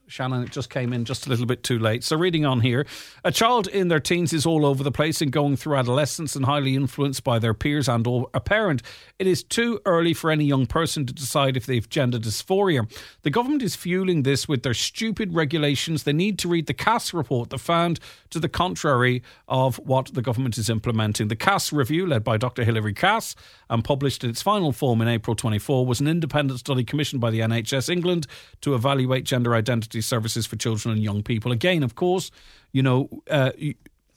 B: Shannon, it just came in just a little bit too late. So reading on here, a child in their teens is all over the place and going through adolescence and highly influenced by their peers and or a parent. It is too early for any young person to decide if they've gender dysphoria. The government is fueling this with their stupid regulations. They need to read the Cass report that found to the contrary of what the government is implementing. The Cass review, led by Dr. Hilary Cass and published in its final form in April 24, was an independent study commissioned by the NHS England to evaluate gender identity services for children and young people. Again, of course, to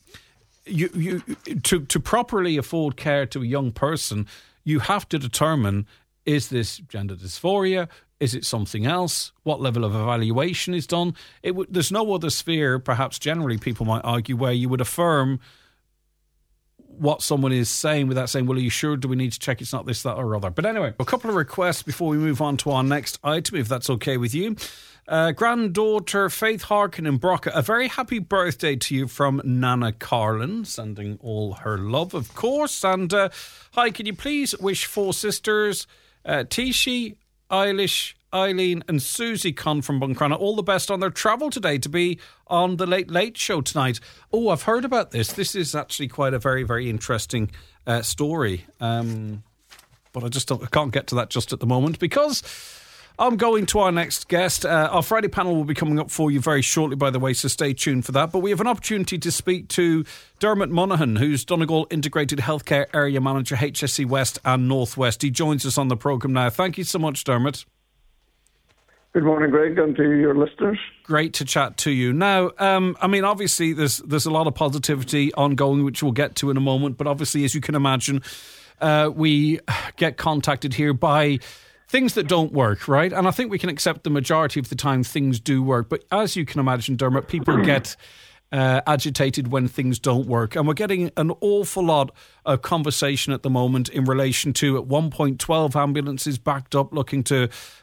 B: properly afford care to a young person, you have to determine, is this gender dysphoria? Is it something else? What level of evaluation is done? There's no other sphere, perhaps generally people might argue, where you would affirm what someone is saying without saying, well, are you sure? Do we need to check it's not this, that or other? But anyway, a couple of requests before we move on to our next item, if that's okay with you. Granddaughter Faith Harkin in Broca, a very happy birthday to you from Nana Carlin, sending all her love, of course. And hi, can you please wish 4 sisters, Tishi, Eilish, Eileen and Susie Conn from Buncrana all the best on their travel today to be on the Late Late Show tonight. Oh, I've heard about this. This is actually quite a very, very interesting story. But I can't get to that just at the moment because I'm going to our next guest. Our Friday panel will be coming up for you very shortly, by the way, so stay tuned for that. But we have an opportunity to speak to Dermot Monaghan, who's Donegal Integrated Healthcare Area Manager, HSE West and North West. He joins us on the programme now. Thank you so much, Dermot.
G: Good morning, Greg, and to your listeners.
B: Great to chat to you. Now, obviously there's a lot of positivity ongoing, which we'll get to in a moment. But obviously, as you can imagine, we get contacted here by things that don't work, right? And I think we can accept the majority of the time things do work. But as you can imagine, Dermot, people get agitated when things don't work. And we're getting an awful lot of conversation at the moment in relation to, at one point, 12 ambulances backed up looking to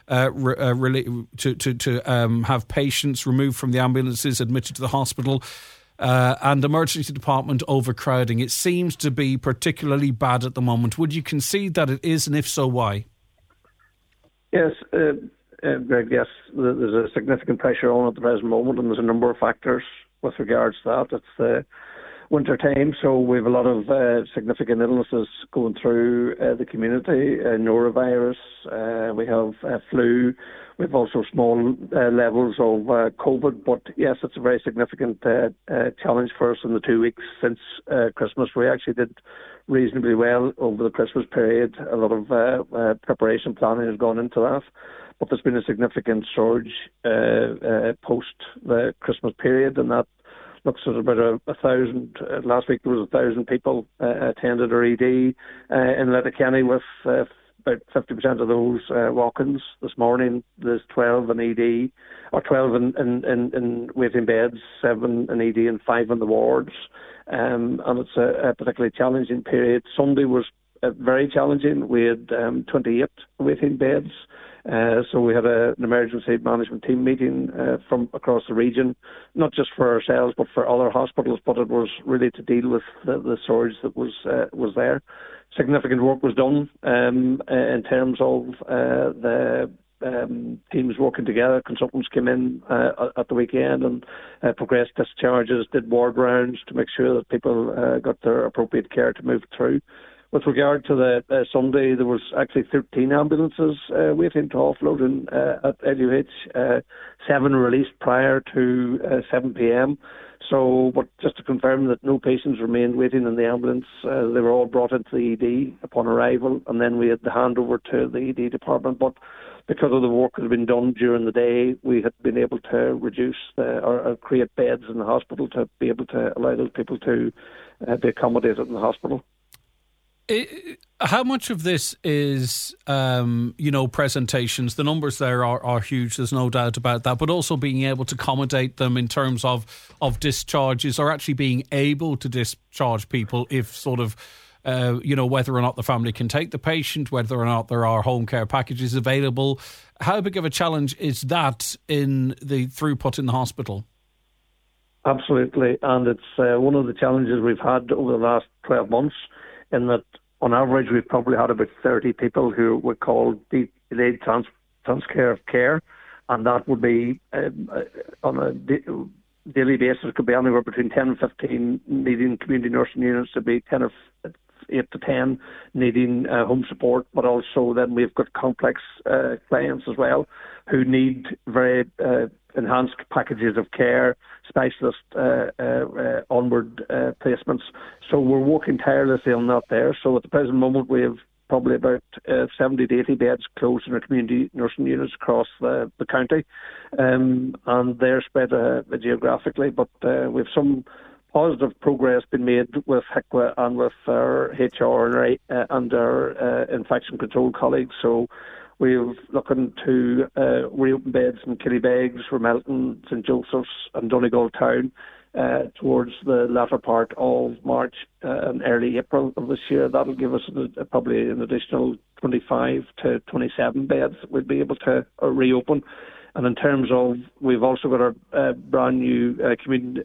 B: have patients removed from the ambulances, admitted to the hospital, and emergency department overcrowding. It seems to be particularly bad at the moment. Would you concede that it is, and if so, why?
G: Yes, Greg, yes, there's a significant pressure on at the present moment, and there's a number of factors with regards to that. It's the winter time, so we have a lot of significant illnesses going through the community. Norovirus, we have flu, we have also small levels of COVID, but yes, it's a very significant challenge for us in the 2 weeks since Christmas. We actually did reasonably well over the Christmas period. A lot of preparation planning has gone into that. But there's been a significant surge post the Christmas period, and that looks at about 1,000. Last week there was 1,000 people attended our ED in Letterkenny, with about 50% of those walk-ins. This morning there's 12 in ED, or 12 in waiting beds, 7 in ED and 5 in the wards. And it's a particularly challenging period. Sunday was very challenging. We had 28 waiting beds. So we had an emergency management team meeting from across the region, not just for ourselves but for other hospitals. But it was really to deal with the surge that was there. Significant work was done in terms of the teams working together. Consultants came in at the weekend and progressed discharges, did ward rounds to make sure that people got their appropriate care to move through. With regard to the Sunday, there was actually 13 ambulances waiting to offload at LUH. 7 released prior to 7 p.m. So, but just to confirm that no patients remained waiting in the ambulance. They were all brought into the ED upon arrival, and then we had the handover to the ED department. But because of the work that had been done during the day, we had been able to reduce or create beds in the hospital to be able to allow those people to be accommodated in the hospital.
B: How much of this is, presentations? The numbers there are huge, there's no doubt about that, but also being able to accommodate them in terms of discharges, or actually being able to discharge people if sort of, whether or not the family can take the patient, whether or not there are home care packages available. How big of a challenge is that in the throughput in the hospital?
G: Absolutely, and it's one of the challenges we've had over the last 12 months, in that on average we've probably had about 30 people who were called delayed transfer of care and that would be on a daily basis. It could be anywhere between 10 and 15 needing community nursing units, to be 8 to 10 needing home support, but also then we've got complex clients as well who need very enhanced packages of care, specialist onward placements. So we're working tirelessly on that there. So at the present moment we have probably about 70 to 80 beds closed in our community nursing units across the county, and they're spread geographically, but we have some positive progress been made with HICWA and with our HR and our infection control colleagues. So we're looking to reopen beds in Killybegs, Ramelton, St Joseph's and Donegal Town towards the latter part of March and early April of this year. That'll give us probably an additional 25 to 27 beds that we'll be able to reopen. And in terms of, we've also got our brand new community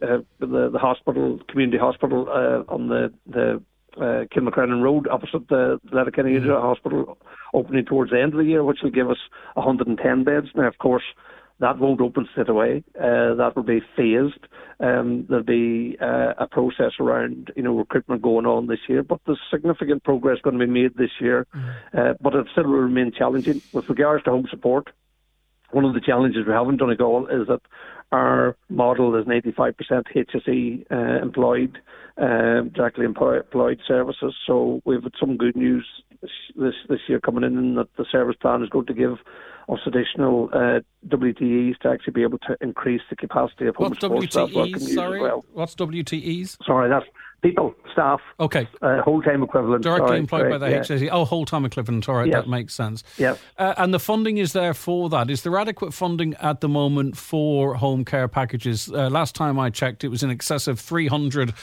G: hospital on the Kilmacrennan Road opposite the Letterkenny Hospital, opening towards the end of the year, which will give us 110 beds. Now, of course, that won't open straight away. That will be phased. There'll be a process around recruitment going on this year, but there's significant progress going to be made this year. But it still will remain challenging. With regards to home support, one of the challenges we have in Donegal is that our model is 85% HSE employed, directly employed services. So we've had some good news this year coming in that the service plan is going to give us additional WTEs to actually be able to increase the capacity of home support staff working as well.
B: What's WTEs?
G: Sorry, that's people, staff.
B: Okay.
G: Whole-time equivalent.
B: Directly employed by the HSE. Oh, whole-time equivalent. All right,
G: yes.
B: That makes sense.
G: Yes.
B: And the funding is there for that. Is there adequate funding at the moment for home care packages? Last time I checked, it was in excess of 300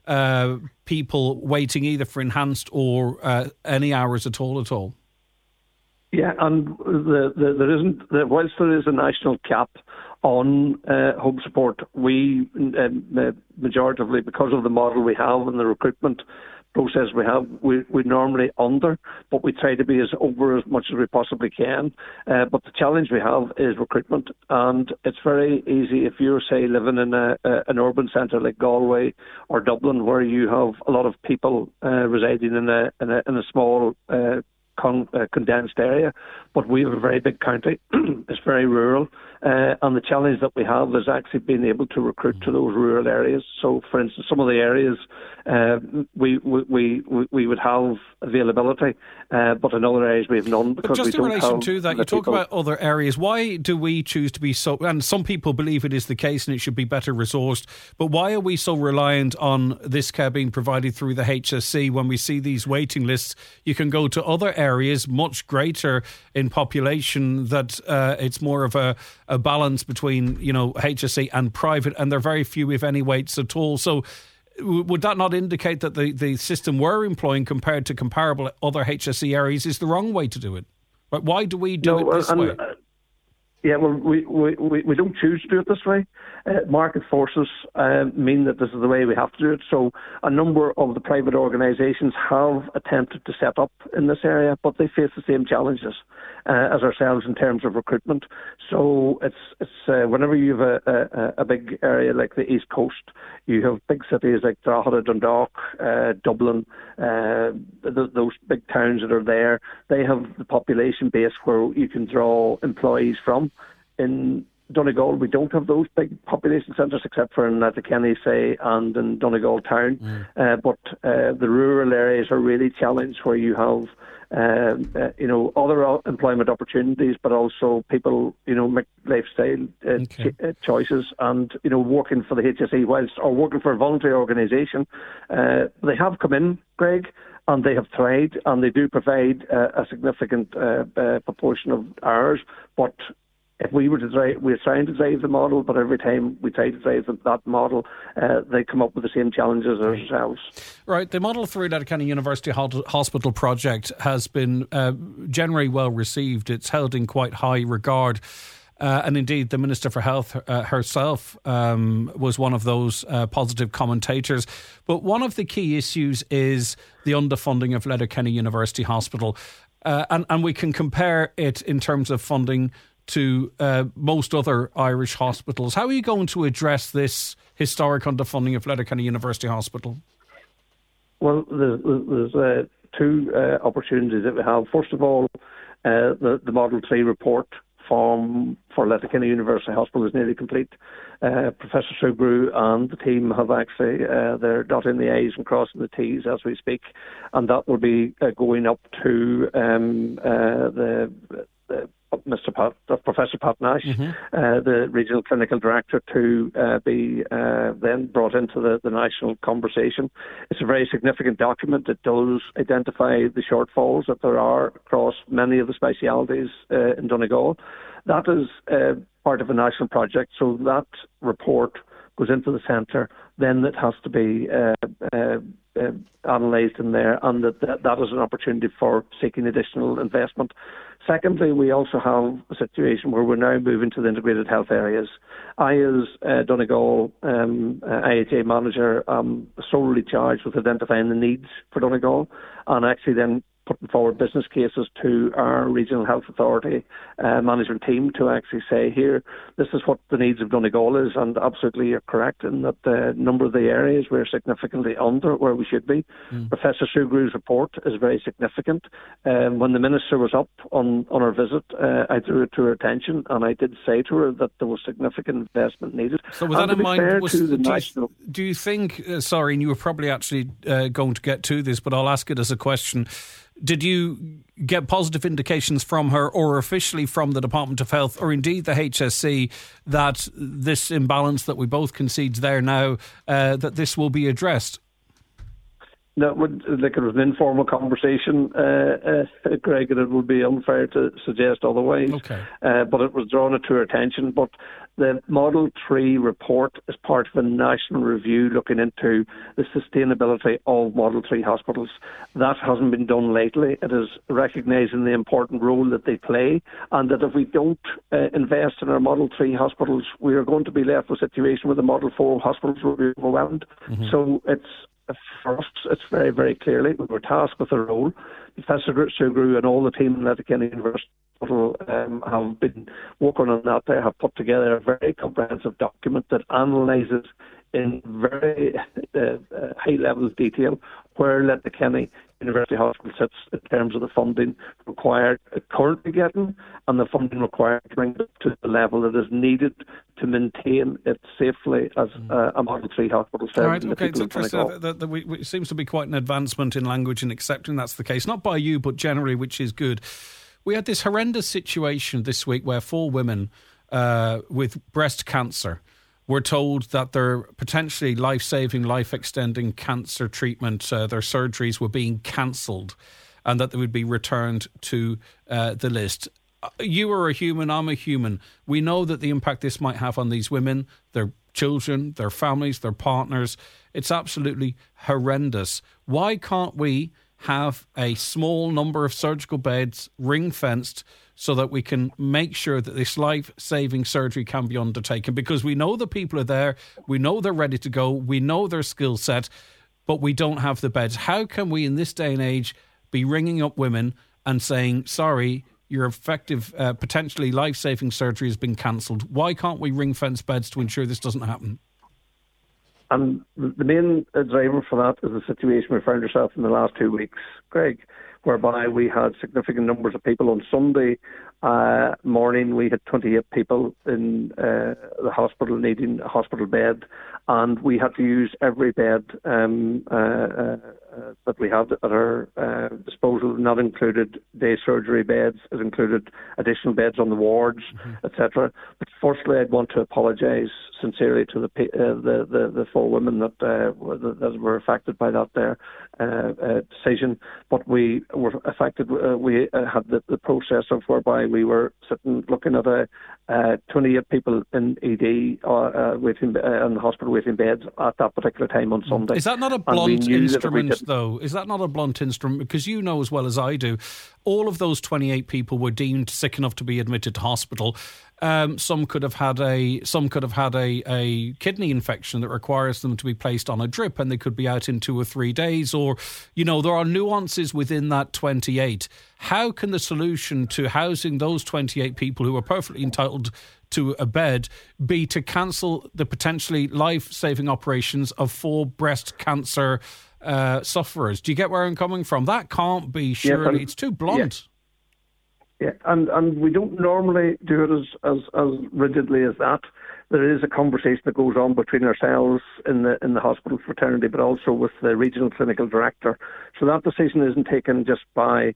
B: people waiting either for enhanced or any hours at all.
G: Yeah, and there isn't. Whilst there is a national cap on home support, we majoritively, because of the model we have and the recruitment process we have, we're normally under, but we try to be as over as much as we possibly can. But the challenge we have is recruitment, and it's very easy if you're, say, living in an urban centre like Galway or Dublin, where you have a lot of people residing in a small condensed area, but we have a very big county. It's very rural, and the challenge that we have is actually being able to recruit to those rural areas. So, for instance, some of the areas we would have availability, but in other areas we have none because we don't have. Just in relation
B: to that, you talk about other areas. Why do we choose to be so? And some people believe it is the case, and it should be better resourced. But why are we so reliant on this care being provided through the HSE when we see these waiting lists? You can go to other areas much greater in population that it's more of a balance between HSE and private, and there are very few, if any, waits at all. So would that not indicate that the system we're employing compared to comparable other HSE areas is the wrong way to do it? But why do we do it this way?
G: Yeah, well, we don't choose to do it this way. Market forces mean that this is the way we have to do it. So a number of the private organisations have attempted to set up in this area, but they face the same challenges as ourselves in terms of recruitment. So it's whenever you have a big area like the East Coast, you have big cities like Drogheda, Dundalk, Dublin, those big towns that are there. They have the population base where you can draw employees from. In Donegal, we don't have those big population centres except for in Letterkenny, say, and in Donegal Town. But the rural areas are really challenged, where you have other employment opportunities, but also people, make lifestyle choices, and working for the HSE or working for a voluntary organisation. They have come in, Greg, and they have tried, and they do provide a significant proportion of hours, but if we were to drive, we're trying to drive the model, but every time we try to drive that model, they come up with the same challenges as ourselves.
B: Right. The model through Letterkenny University Hospital project has been generally well received. It's held in quite high regard. And indeed, the Minister for Health herself was one of those positive commentators. But one of the key issues is the underfunding of Letterkenny University Hospital. And we can compare it in terms of funding to most other Irish hospitals. How are you going to address this historic underfunding of Letterkenny University Hospital?
G: Well, there's two opportunities that we have. First of all, the Model 3 report for Letterkenny University Hospital is nearly complete. Professor Sugrue and the team have actually, they're dotting the I's and crossing the T's as we speak, and that will be going up to Professor Pat Nash, the Regional Clinical Director, to be then brought into the national conversation. It's a very significant document. It does identify the shortfalls that there are across many of the specialities in Donegal. That is part of a national project, so that report goes into the centre, then it has to be analysed in there, and that is an opportunity for seeking additional investment. Secondly, we also have a situation where we're now moving to the integrated health areas. I, as Donegal IHA manager, am solely charged with identifying the needs for Donegal, and actually then putting forward business cases to our regional health authority management team to actually say, here, this is what the needs of Donegal is, and absolutely you're correct in that the number of the areas we're significantly under where we should be. Professor Sugrue's report is very significant. When the Minister was up on our visit, I drew it to her attention, and I did say to her that there was significant investment needed.
B: So with that in mind, do you think, sorry, and you were probably actually going to get to this, but I'll ask it as a question. Did you get positive indications from her or officially from the Department of Health or indeed the HSC that this imbalance that we both concede there now, that this will be addressed?
G: No, it was an informal conversation, Greg, and it would be unfair to suggest otherwise.
B: Okay.
G: But it was drawn to her attention. But the Model 3 report is part of a national review looking into the sustainability of Model 3 hospitals. That hasn't been done lately. It is recognising the important role that they play, and that if we don't invest in our Model 3 hospitals, we are going to be left with a situation where the Model 4 hospitals will be overwhelmed. So for us, it's very, very clearly we were tasked with a role. Professor Sugrue and all the team in Letterkenny University have been working on that. They have put together a very comprehensive document that analyses in very high level of detail where Letterkenny University Hospital sits in terms of the funding required currently getting and the funding required to bring it to the level that is needed to maintain it safely as a Model 3 hospital service.
B: All right, okay, it's interesting that it seems to be quite an advancement in language in accepting that's the case, not by you, but generally, which is good. We had this horrendous situation this week where 4 women with breast cancer were told that their potentially life-saving, life-extending cancer treatment, their surgeries were being cancelled and that they would be returned to the list. You are a human, I'm a human. We know that the impact this might have on these women, their children, their families, their partners. It's absolutely horrendous. Why can't we have a small number of surgical beds ring-fenced so that we can make sure that this life-saving surgery can be undertaken? Because we know the people are there, we know they're ready to go, we know their skill set, but we don't have the beds. How can we, in this day and age, be ringing up women and saying, sorry, your effective, potentially life-saving surgery has been cancelled? Why can't we ring-fence beds to ensure this doesn't happen?
G: And the main driver for that is the situation we found ourselves in the last 2 weeks, Greg, whereby we had significant numbers of people. On Sunday morning, we had 28 people in the hospital needing a hospital bed, and we had to use every bed that we had at our disposal. Not included day surgery beds, it included additional beds on the wards, etc. But firstly, I'd want to apologise sincerely to the 4 women that were affected by that decision. But we were affected. We had the process of whereby we were sitting looking at 28 people in ED waiting in the hospital waiting beds at that particular time on Sunday.
B: Is that not a blunt instrument, though? Is that not a blunt instrument? Because you know as well as I do, all of those 28 people were deemed sick enough to be admitted to hospital. Some could have had a a kidney infection that requires them to be placed on a drip, and they could be out in 2 or 3 days, or, there are nuances within that 28. How can the solution to housing those 28 people who are perfectly entitled to a bed be to cancel the potentially life-saving operations of 4 breast cancer sufferers? Do you get where I'm coming from? That can't be, surely. It's too blunt.
G: Yeah, and we don't normally do it as rigidly as that. There is a conversation that goes on between ourselves in the hospital fraternity, but also with the regional clinical director. So that decision isn't taken just by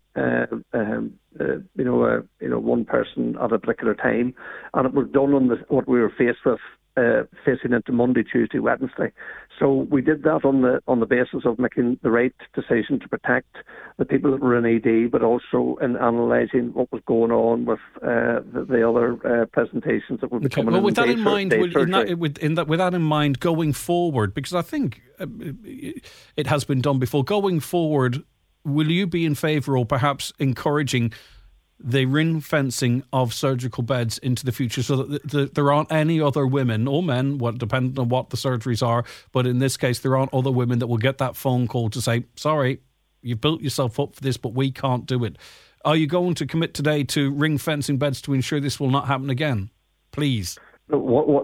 G: one person at a particular time, and it was done on what we were faced with. Facing into Monday, Tuesday, Wednesday. So we did that on the basis of making the right decision to protect the people that were in ED, but also in analysing what was going on with the other presentations that would be coming in.
B: Well, with that in mind, with that in mind, going forward, because I think it has been done before, going forward, will you be in favour or perhaps encouraging the ring fencing of surgical beds into the future, so that there aren't any other women or men, depending on what the surgeries are, but in this case there aren't other women that will get that phone call to say, sorry, you've built yourself up for this, but we can't do it. Are you going to commit today to ring fencing beds to ensure this will not happen again? Please.
G: What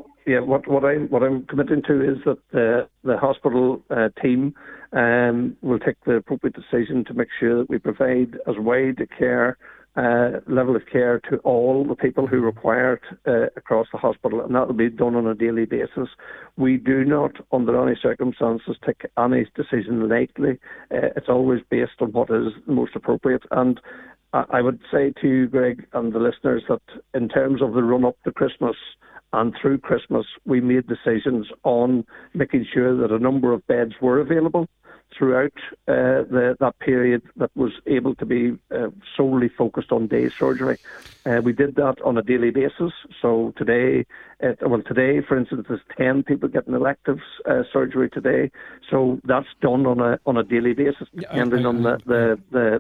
G: I'm committing to is that the hospital team will take the appropriate decision to make sure that we provide as wide a care level of care to all the people who require it across the hospital, and that will be done on a daily basis. We do not, under any circumstances, take any decision lightly. It's always based on what is most appropriate. And I would say to you, Greg, and the listeners, that in terms of the run-up to Christmas and through Christmas, we made decisions on making sure that a number of beds were available throughout that period that was able to be solely focused on day surgery. We did that on a daily basis. So today, for instance, there's 10 people getting elective surgery today. So that's done on a daily basis, depending on the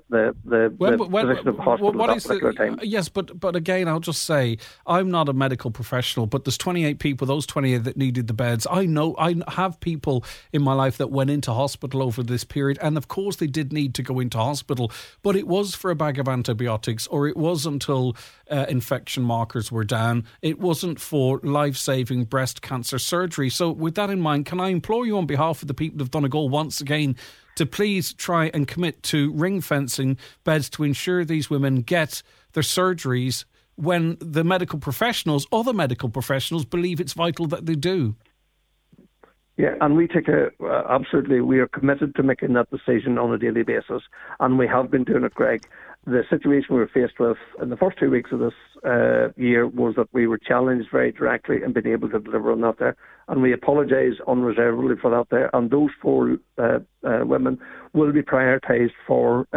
G: position of the hospital at that particular time.
B: Yes, but again, I'll just say, I'm not a medical professional, but there's 28 people, those 28 that needed the beds. I know, I have people in my life that went into hospital over this period, and of course they did need to go into hospital, but it was for a bag of antibiotics, or it was until infection markers were down. It wasn't for life-saving breast cancer surgery. So with that in mind, can I implore you on behalf of the people of Donegal once again to please try and commit to ring fencing beds to ensure these women get their surgeries when the medical professionals, other medical professionals, believe it's vital that they do?
G: Yeah, and we take absolutely, we are committed to making that decision on a daily basis, and we have been doing it, Greg. The situation we were faced with in the first 2 weeks of this year was that we were challenged very directly and been able to deliver on that there, and we apologise unreservedly for that there, and those 4 women will be prioritised for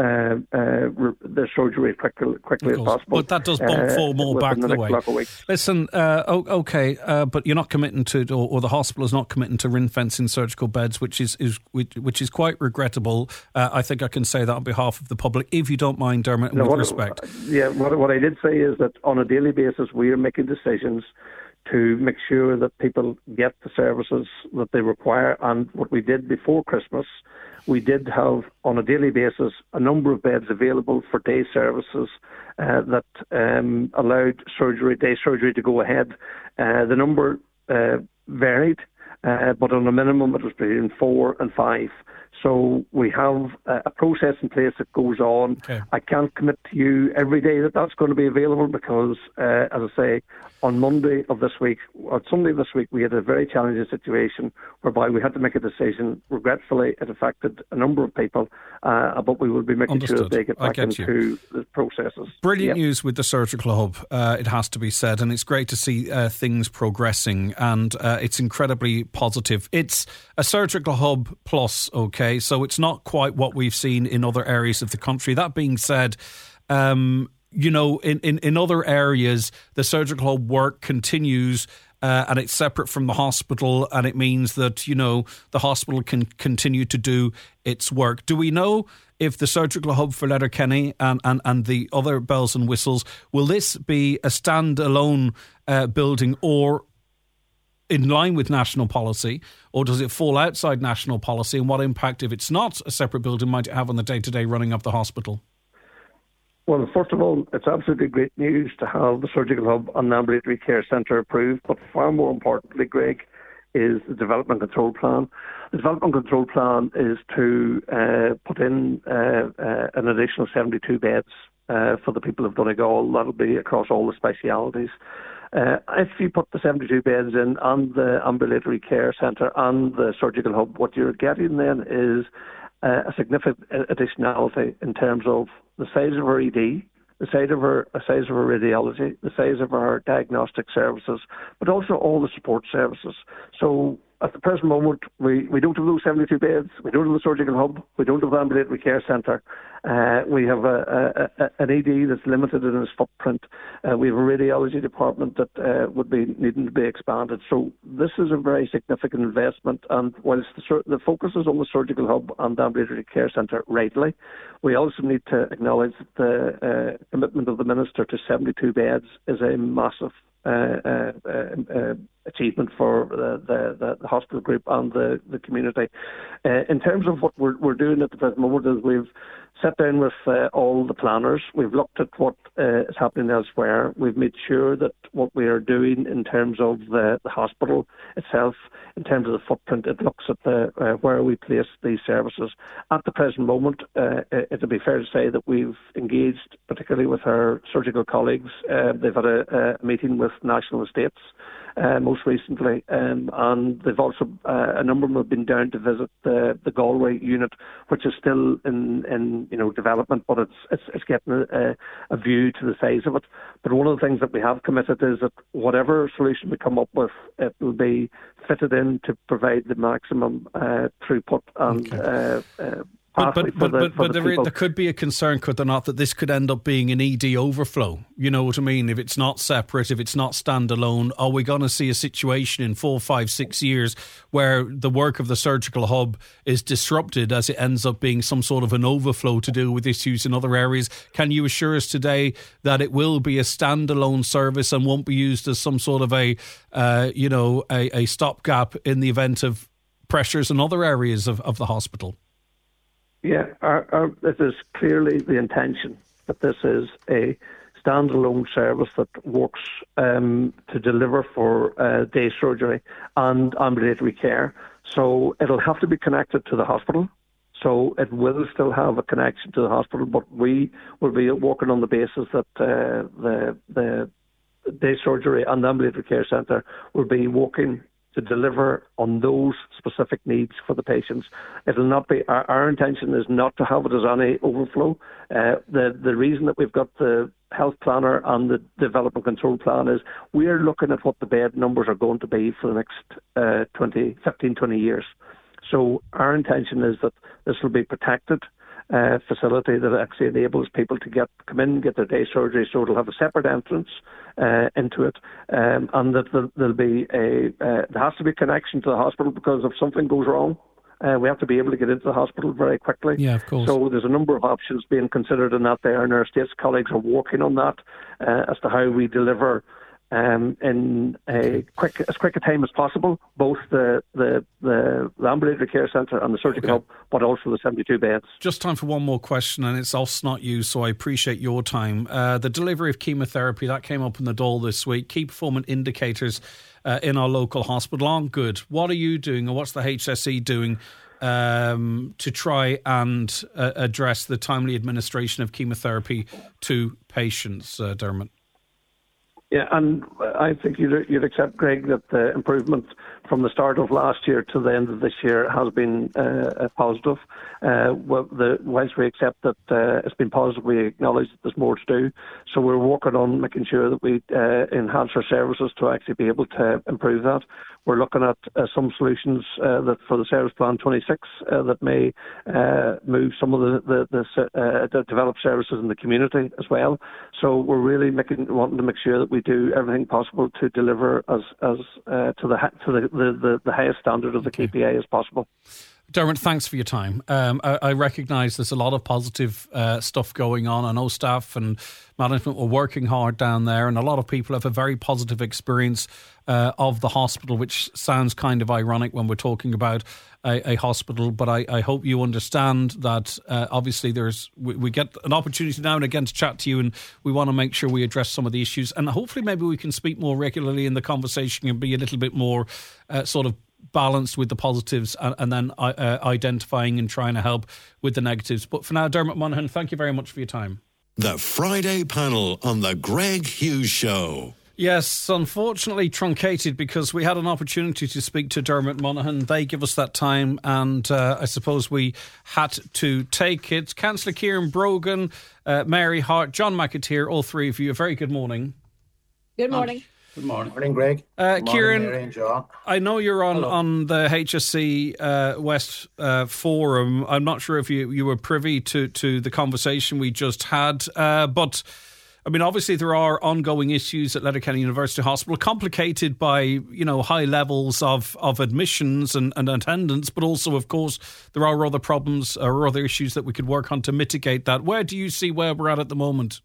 G: their surgery quickly as possible.
B: But that does bump 4 more back the way. Listen, but you're not committing to, or the hospital is not committing to ring fencing surgical beds, which is quite regrettable. I think I can say that on behalf of the public, if you don't mind, Dermot, and with respect.
G: What I did say is that on a daily basis we are making decisions to make sure that people get the services that they require. And what we did before Christmas, we did have on a daily basis a number of beds available for day services that allowed day surgery to go ahead. The number varied, but on a minimum it was between 4 and 5. So we have a process in place that goes on. Okay. I can't commit to you every day that that's going to be available because, as I say, on Monday of this week, or Sunday of this week, we had a very challenging situation whereby we had to make a decision. Regretfully, it affected a number of people, but we will be making sure that they get back into the processes.
B: Brilliant news with the Surgical Hub, it has to be said, and it's great to see things progressing, and it's incredibly positive. It's a Surgical Hub plus, okay? So it's not quite what we've seen in other areas of the country. That being said, in other areas, the surgical hub work continues and it's separate from the hospital, and it means that, the hospital can continue to do its work. Do we know if the surgical hub for Letterkenny and the other bells and whistles, will this be a standalone building, or in line with national policy, or does it fall outside national policy? And what impact, if it's not a separate building, might it have on the day-to-day running of the hospital?
G: Well, first of all, it's absolutely great news to have the Surgical Hub and the Ambulatory Care Centre approved, but far more importantly, Greg, is the Development Control Plan. The Development Control Plan is to put in an additional 72 beds for the people of Donegal. That'll be across all the specialities. If you put the 72 beds in and the Ambulatory Care Centre and the Surgical Hub, what you're getting then is a significant additionality in terms of the size of our ED, the size of our radiology, the size of our diagnostic services, but also all the support services. So at the present moment, we don't have those 72 beds, we don't have the Surgical Hub, we don't have the Ambulatory Care Centre. We have an ED that's limited in its footprint. We have a radiology department that would be needing to be expanded. So this is a very significant investment. And whilst the focus is on the Surgical Hub and the Ambulatory Care Centre rightly, we also need to acknowledge that the commitment of the Minister to 72 beds is a massive achievement for the hospital group and the community. In terms of what we're doing at the present moment is we've sat down with all the planners. We've looked at what is happening elsewhere. We've made sure that what we are doing in terms of the hospital itself, in terms of the footprint, it looks at where we place these services. At the present moment, it would be fair to say that we've engaged, particularly with our surgical colleagues. They've had a meeting with National Estates most recently, and they've also a number of them have been down to visit the Galway unit, which is still in development, but it's getting a view to the size of it. But one of the things that we have committed is that whatever solution we come up with, it will be fitted in to provide the maximum throughput and
B: But there could be a concern, could there not, that this could end up being an ED overflow? You know what I mean? If it's not separate, if it's not standalone, are we going to see a situation in 4, 5, 6 years where the work of the Surgical Hub is disrupted as it ends up being some sort of an overflow to deal with issues in other areas? Can you assure us today that it will be a standalone service and won't be used as some sort of a stopgap in the event of pressures in other areas of the hospital?
G: Yeah, this is clearly the intention, that this is a standalone service that works to deliver for day surgery and ambulatory care. So it'll have to be connected to the hospital. So it will still have a connection to the hospital, but we will be working on the basis that the day surgery and the ambulatory care centre will be working to deliver on those specific needs for the patients. It'll not be our intention is not to have it as any overflow. The reason that we've got the health planner and the development control plan is we're looking at what the bed numbers are going to be for the next 20 years. So our intention is that this will be protected facility that actually enables people to come in, get their day surgery, so it'll have a separate entrance into it, and that there'll be there has to be a connection to the hospital, because if something goes wrong, we have to be able to get into the hospital very quickly.
B: Yeah, of course.
G: So there's a number of options being considered in that there, and our States colleagues are working on that as to how we deliver in as quick a time as possible, both the ambulatory care centre and the surgical hub, but also the 72 beds.
B: Just time for one more question, and it's us, not you, so I appreciate your time. The delivery of chemotherapy, that came up in the Dáil this week. Key performance indicators in our local hospital aren't good. What are you doing, or what's the HSE doing to try and address the timely administration of chemotherapy to patients, Dermot?
G: Yeah, and I think you'd accept, Greg, that the improvement from the start of last year to the end of this year has been positive. Whilst we accept that it's been positive, we acknowledge that there's more to do. So we're working on making sure that we enhance our services to actually be able to improve that. We're looking at some solutions that for the Service Plan 26 that may move some of the developed services in the community as well. So we're really wanting to make sure that we do everything possible to deliver as to the highest standard of the KPA as possible.
B: Dermot, thanks for your time. I recognise there's a lot of positive stuff going on. I know staff and management were working hard down there, and a lot of people have a very positive experience of the hospital, which sounds kind of ironic when we're talking about a hospital. But I hope you understand that obviously we get an opportunity now and again to chat to you, and we want to make sure we address some of the issues. And hopefully maybe we can speak more regularly in the conversation and be a little bit more sort of balanced with the positives and then identifying and trying to help with the negatives. But for now, Dermot Monaghan, thank you very much for your time.
A: The Friday panel on The Greg Hughes Show.
B: Yes, unfortunately truncated because we had an opportunity to speak to Dermot Monaghan. They give us that time and I suppose we had to take it. Councillor Kieran Brogan, Mary Hart, John McAteer, all three of you, a very good morning.
H: Good morning.
I: Good morning. Morning, Greg.
B: Good Kieran,
I: morning, Mary and John.
B: I know you're on the HSC West forum. I'm not sure if you were privy to the conversation we just had, but I mean, obviously there are ongoing issues at Letterkenny University Hospital, complicated by, high levels of admissions and attendance, but also, of course, there are other problems or other issues that we could work on to mitigate that. Where do you see where we're at the moment?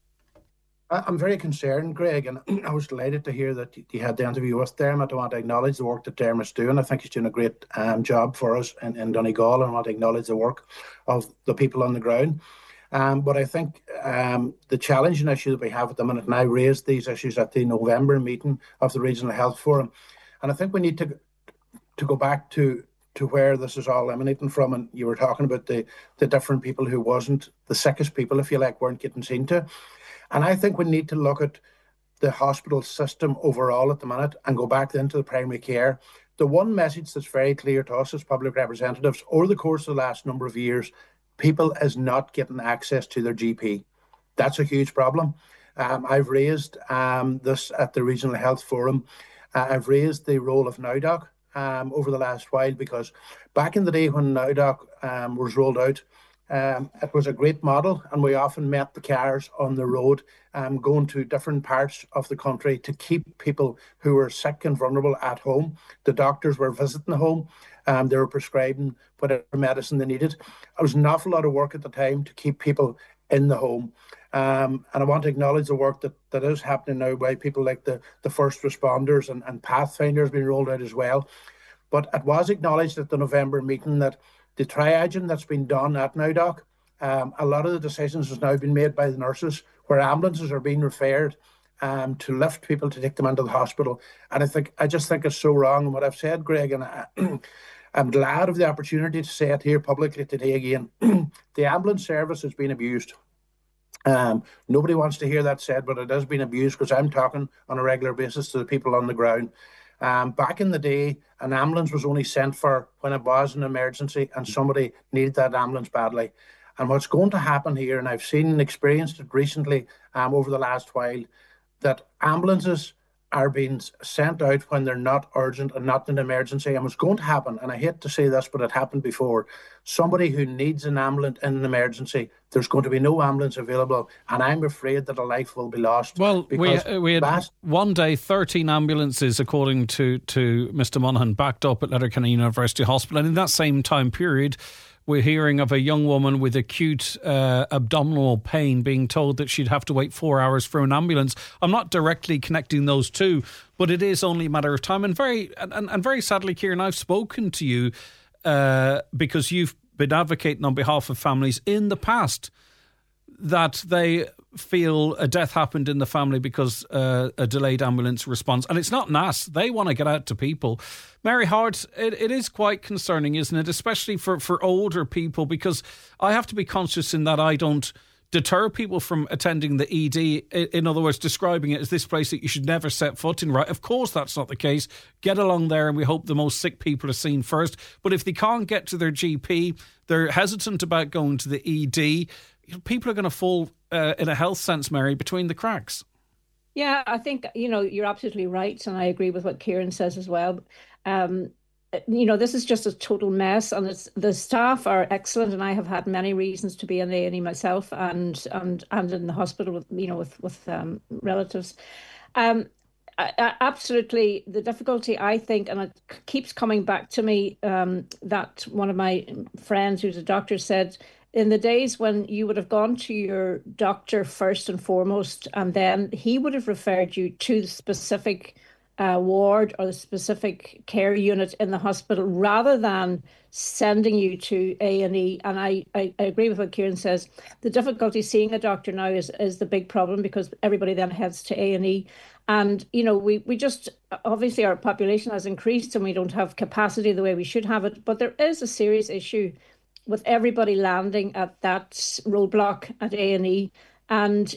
I: I'm very concerned, Greg, and I was delighted to hear that you had the interview with Dermot. I want to acknowledge the work that Dermot's doing. I think he's doing a great job for us in Donegal, and I want to acknowledge the work of the people on the ground. But I think the challenging issue that we have at the minute, and I raised these issues at the November meeting of the Regional Health Forum, and I think we need to go back to where this is all emanating from. And you were talking about the different people who wasn't, the sickest people, if you like, weren't getting seen to. And I think we need to look at the hospital system overall at the minute and go back then to the primary care. The one message that's very clear to us as public representatives over the course of the last number of years, people is not getting access to their GP. That's a huge problem. I've raised this at the Regional Health Forum. I've raised the role of NowDoc over the last while, because back in the day when NowDoc was rolled out, it was a great model, and we often met the cars on the road going to different parts of the country to keep people who were sick and vulnerable at home. The doctors were visiting the home. They were prescribing whatever medicine they needed. It was an awful lot of work at the time to keep people in the home. And I want to acknowledge the work that is happening now by people like the first responders and Pathfinders being rolled out as well. But it was acknowledged at the November meeting that the triaging that's been done at NowDoc, a lot of the decisions has now been made by the nurses, where ambulances are being referred to lift people to take them into the hospital. And I just think it's so wrong. And what I've said, Greg, and I'm glad of the opportunity to say it here publicly today again, the ambulance service has been abused. Nobody wants to hear that said, but it has been abused, because I'm talking on a regular basis to the people on the ground. Back in the day, an ambulance was only sent for when it was an emergency and somebody needed that ambulance badly. And what's going to happen here, and I've seen and experienced it recently over the last while, that ambulances are being sent out when they're not urgent and not an emergency. And what's going to happen, and I hate to say this, but it happened before, somebody who needs an ambulance in an emergency, there's going to be no ambulance available, and I'm afraid that a life will be lost.
B: Well, we had one day 13 ambulances, according to Mr. Monaghan, backed up at Letterkenny University Hospital, and in that same time period, we're hearing of a young woman with acute abdominal pain being told that she'd have to wait 4 hours for an ambulance. I'm not directly connecting those two, but it is only a matter of time. And very sadly, Kieran, I've spoken to you because you've been advocating on behalf of families in the past that they feel a death happened in the family because a delayed ambulance response. And it's not NAS. They want to get out to people. Mary Hart, it is quite concerning, isn't it? Especially for older people, because I have to be conscious in that I don't deter people from attending the ED. In other words, describing it as this place that you should never set foot in, right? Of course, that's not the case. Get along there, and we hope the most sick people are seen first. But if they can't get to their GP, they're hesitant about going to the ED. People are going to fall, in a health sense, Mary, between the cracks.
H: Yeah, I think, you're absolutely right. And I agree with what Kieran says as well. This is just a total mess, and the staff are excellent. And I have had many reasons to be in the A&E myself and in the hospital with relatives. Absolutely. The difficulty, I think, and it keeps coming back to me, that one of my friends who's a doctor said, in the days when you would have gone to your doctor first and foremost, and then he would have referred you to the specific ward or the specific care unit in the hospital rather than sending you to A&E. And I agree with what Kieran says. The difficulty seeing a doctor now is the big problem, because everybody then heads to A&E. And, we just, obviously our population has increased and we don't have capacity the way we should have it. But there is a serious issue with everybody landing at that roadblock at A&E. And,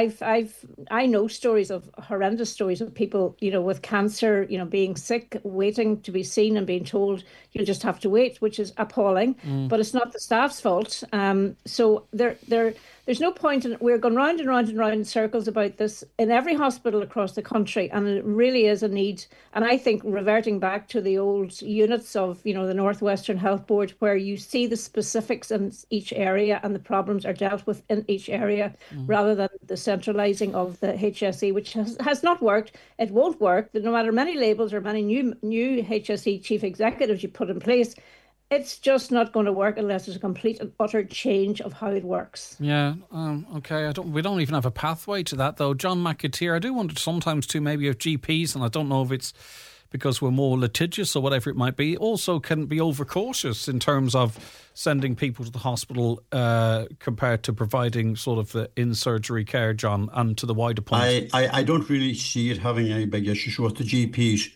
H: I know stories of horrendous stories of people, with cancer, being sick, waiting to be seen and being told you'll just have to wait, which is appalling. But it's not the staff's fault. So there's no point in, we're going round and round and round in circles about this in every hospital across the country. And it really is a need. And I think reverting back to the old units of, the Northwestern Health Board, where you see the specifics in each area and the problems are dealt with in each area, rather than the centralising of the HSE, which has not worked. It won't work. No matter many labels or many new HSE chief executives you put in place, it's just not going to work unless there's a complete and utter change of how it works.
B: Yeah, okay. We don't even have a pathway to that, though. John McAteer, I do wonder sometimes too, maybe of GPs, and I don't know if it's because we're more litigious or whatever it might be, also can be overcautious in terms of sending people to the hospital compared to providing sort of the in-surgery care, John, and to the wider point.
J: I don't really see it having any big issues with the GPs.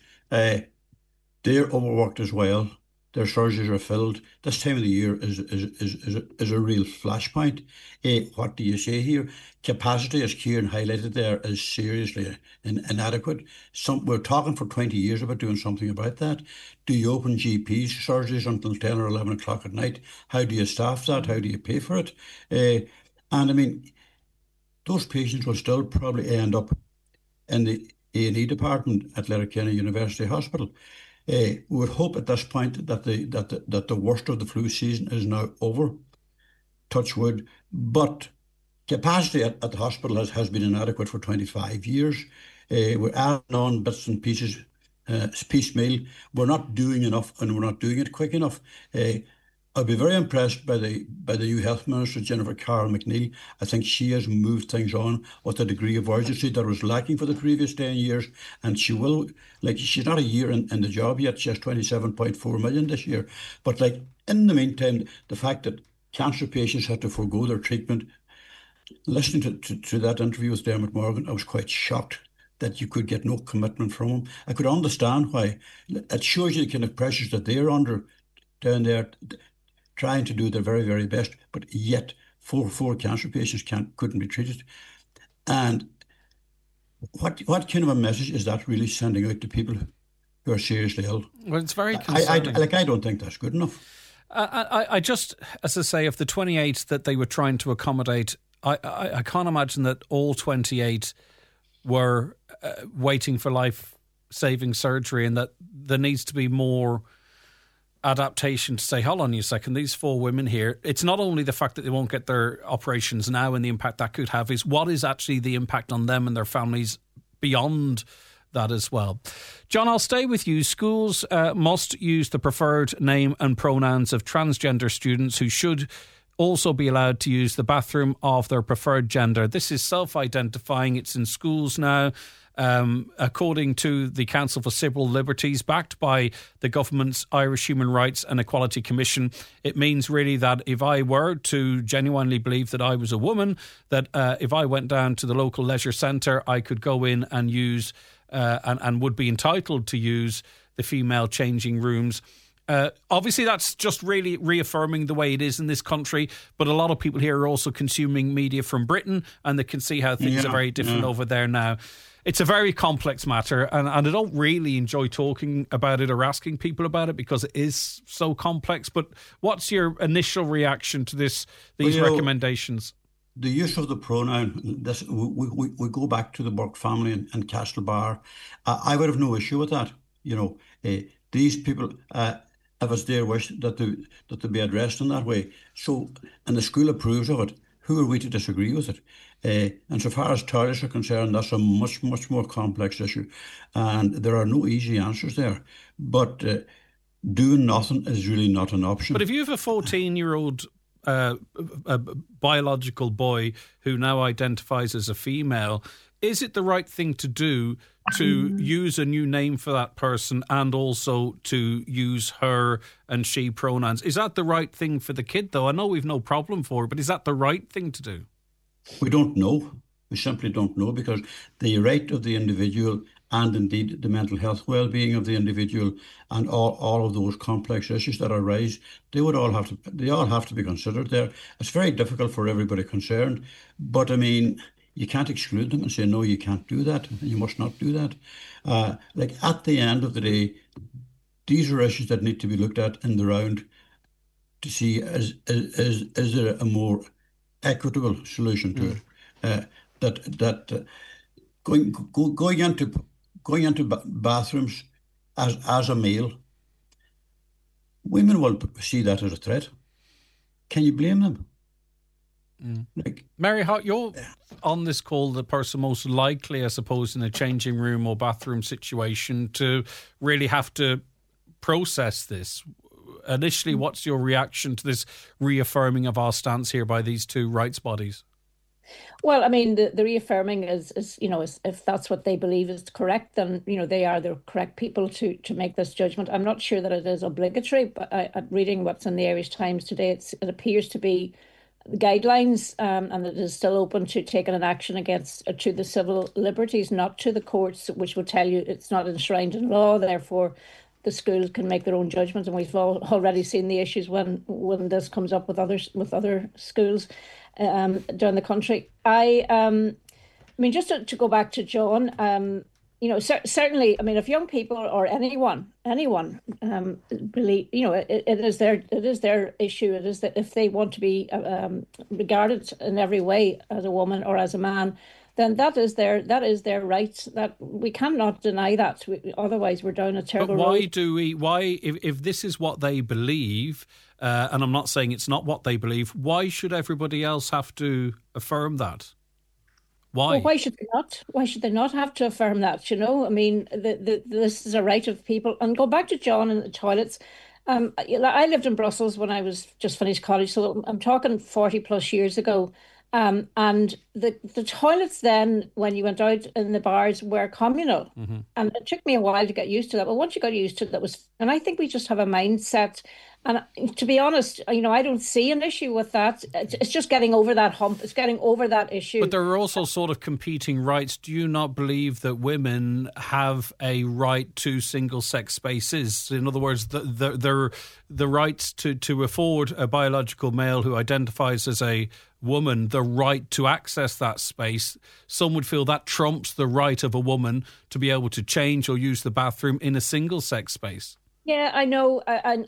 J: They're overworked as well. Their surgeries are filled. This time of the year is a real flashpoint. What do you say here? Capacity, as Kieran highlighted there, is seriously inadequate. We're talking for 20 years about doing something about that. Do you open GP surgeries until 10 or 11 o'clock at night? How do you staff that? How do you pay for it? And I mean, those patients will still probably end up in the A&E department at Letterkenny University Hospital. We would hope at this point that the worst of the flu season is now over, touch wood, but capacity at the hospital has been inadequate for 25 years. We're adding on bits and pieces, piecemeal. We're not doing enough, and we're not doing it quick enough. I'll be very impressed by the new Health Minister, Jennifer Carroll McNeil. I think she has moved things on with a degree of urgency that was lacking for the previous 10 years. And she will, she's not a year in the job yet. She has 27.4 million this year. But in the meantime, the fact that cancer patients had to forego their treatment, listening to that interview with Dermot Morgan, I was quite shocked that you could get no commitment from him. I could understand why. It shows you the kind of pressures that they're under down there, trying to do their very, very best, but yet four cancer patients couldn't be treated. And what kind of a message is that really sending out to people who are seriously ill?
B: Well, it's very concerning.
J: I don't think that's good enough.
B: I just, as I say, of the 28 that they were trying to accommodate, I can't imagine that all 28 were waiting for life-saving surgery, and that there needs to be more adaptation to say, hold on a second, these 4 women here, it's not only the fact that they won't get their operations now and the impact that could have, is what is actually the impact on them and their families beyond that as well. John, I'll stay with you. Schools must use the preferred name and pronouns of transgender students, who should also be allowed to use the bathroom of their preferred gender. This is self-identifying. It's in schools now. According to the Council for Civil Liberties, backed by the government's Irish Human Rights and Equality Commission, it means really that if I were to genuinely believe that I was a woman, that if I went down to the local leisure centre, I could go in and use and would be entitled to use the female changing rooms. Obviously, that's just really reaffirming the way it is in this country, but a lot of people here are also consuming media from Britain, and they can see how things are very different over there now. It's a very complex matter, and I don't really enjoy talking about it or asking people about it because it is so complex. But what's your initial reaction to these recommendations?
J: The use of the pronoun, we go back to the Burke family and Castlebar. I would have no issue with that. These people, if it's their wish that they be addressed in that way. So, and the school approves of it. who are we to disagree with it? And so far as toilets are concerned, that's a much, much more complex issue. And there are no easy answers there. But doing nothing is really not an option.
B: But if you have a 14-year-old a biological boy who now identifies as a female, is it the right thing to do to use a new name for that person and also to use her and she pronouns? Is that the right thing for the kid, though? I know we've no problem for it, but is that the right thing to do?
J: We don't know. We simply don't know, because the right of the individual and indeed the mental health well-being of the individual and all of those complex issues that arise, they all have to be considered there. It's very difficult for everybody concerned, but I mean, you can't exclude them and say, no, you can't do that, you must not do that. Like at the end of the day, these are issues that need to be looked at in the round to see is there a more equitable solution to it. Going into bathrooms as a male, women will see that as a threat. Can you blame them?
B: Mary Hart, you're on this call the person most likely, I suppose, in a changing room or bathroom situation to really have to process this. Initially, what's your reaction to this reaffirming of our stance here by these two rights bodies?
H: Well, I mean, the reaffirming is if that's what they believe is correct, then, they are the correct people to make this judgment. I'm not sure that it is obligatory, but I'm reading what's in the Irish Times today. It appears to be guidelines, and it is still open to taking an action against to the civil liberties, not to the courts, which will tell you it's not enshrined in law. Therefore, the schools can make their own judgments, and we've already seen the issues when this comes up with other schools down the country. I mean, just to go back to John, certainly, I mean, if young people or anyone believe, it is their issue. It is that if they want to be regarded in every way as a woman or as a man, then that is their right. That we cannot deny that. Otherwise, we're down a terrible road.
B: Why, if this is what they believe, and I'm not saying it's not what they believe, why should everybody else have to affirm that? Why?
H: Well, why should they not? Why should they not have to affirm that? I mean, this is a right of people. And go back to John and the toilets. I lived in Brussels when I was just finished college, so I'm talking 40 plus years ago. And the toilets then, when you went out in the bars, were communal. Mm-hmm. And it took me a while to get used to that. But once you got used to it, and I think we just have a mindset. And to be honest, I don't see an issue with that. It's just getting over that hump. It's getting over that issue.
B: But there are also sort of competing rights. Do you not believe that women have a right to single-sex spaces? In other words, the rights to afford a biological male who identifies as a woman the right to access that space. Some would feel that trumps the right of a woman to be able to change or use the bathroom in a single-sex space.
H: Yeah, I know, and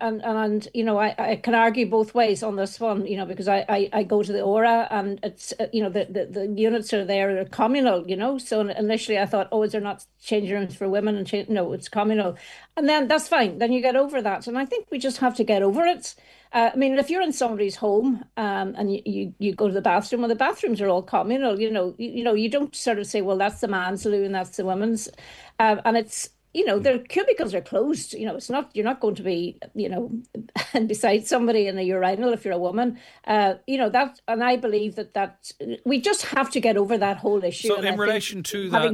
H: I can argue both ways on this one, because I go to the Aura and it's, the units are there, they're communal, so initially I thought, is there not changing rooms for women? And no, it's communal. And then that's fine, then you get over that. And I think we just have to get over it. I mean, if you're in somebody's home and you go to the bathroom, well, the bathrooms are all communal, you don't sort of say, well, that's the man's loo and that's the women's. And it's, their cubicles are closed. It's not, you're not going to be, beside somebody in a urinal if you're a woman. That, and I believe that we just have to get over that whole issue.
B: So in relation to that,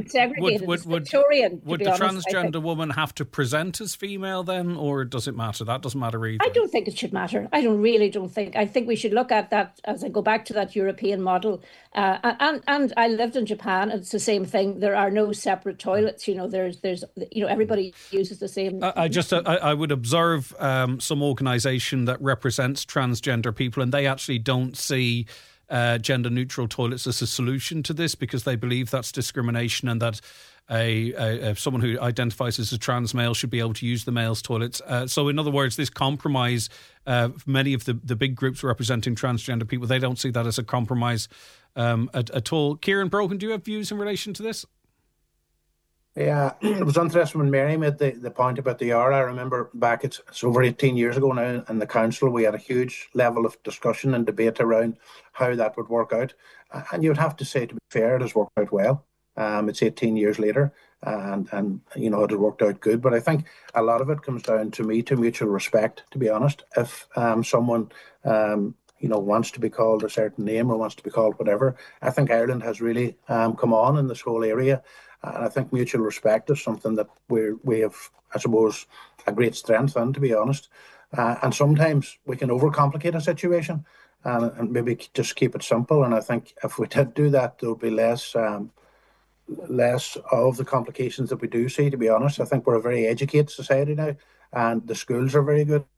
B: would the transgender woman have to present as female then, or does it matter? That doesn't matter either.
H: I don't think it should matter. I think we should look at that as I go back to that European model. And I lived in Japan. It's the same thing. There are no separate toilets. There's everybody uses the same.
B: I would observe some organisation that represents transgender people, and they actually don't see gender neutral toilets as a solution to this because they believe that's discrimination and that someone who identifies as a trans male should be able to use the male's toilets. So in other words, this compromise, many of the big groups representing transgender people, they don't see that as a compromise at all. Kieran Brogan, do you have views in relation to this?
I: Yeah, it was interesting when Mary made the point about the hour. I remember back, it's over 18 years ago now, in the council, we had a huge level of discussion and debate around how that would work out. And you would have to say, to be fair, it has worked out well. It's 18 years later, and it has worked out good. But I think a lot of it comes down to mutual respect, to be honest. If someone wants to be called a certain name or wants to be called whatever, I think Ireland has really come on in this whole area. And I think mutual respect is something that we have, I suppose, a great strength in, to be honest. And sometimes we can overcomplicate a situation and maybe just keep it simple. And I think if we did do that, there would be less of the complications that we do see, to be honest. I think we're a very educated society now, and the schools are very good.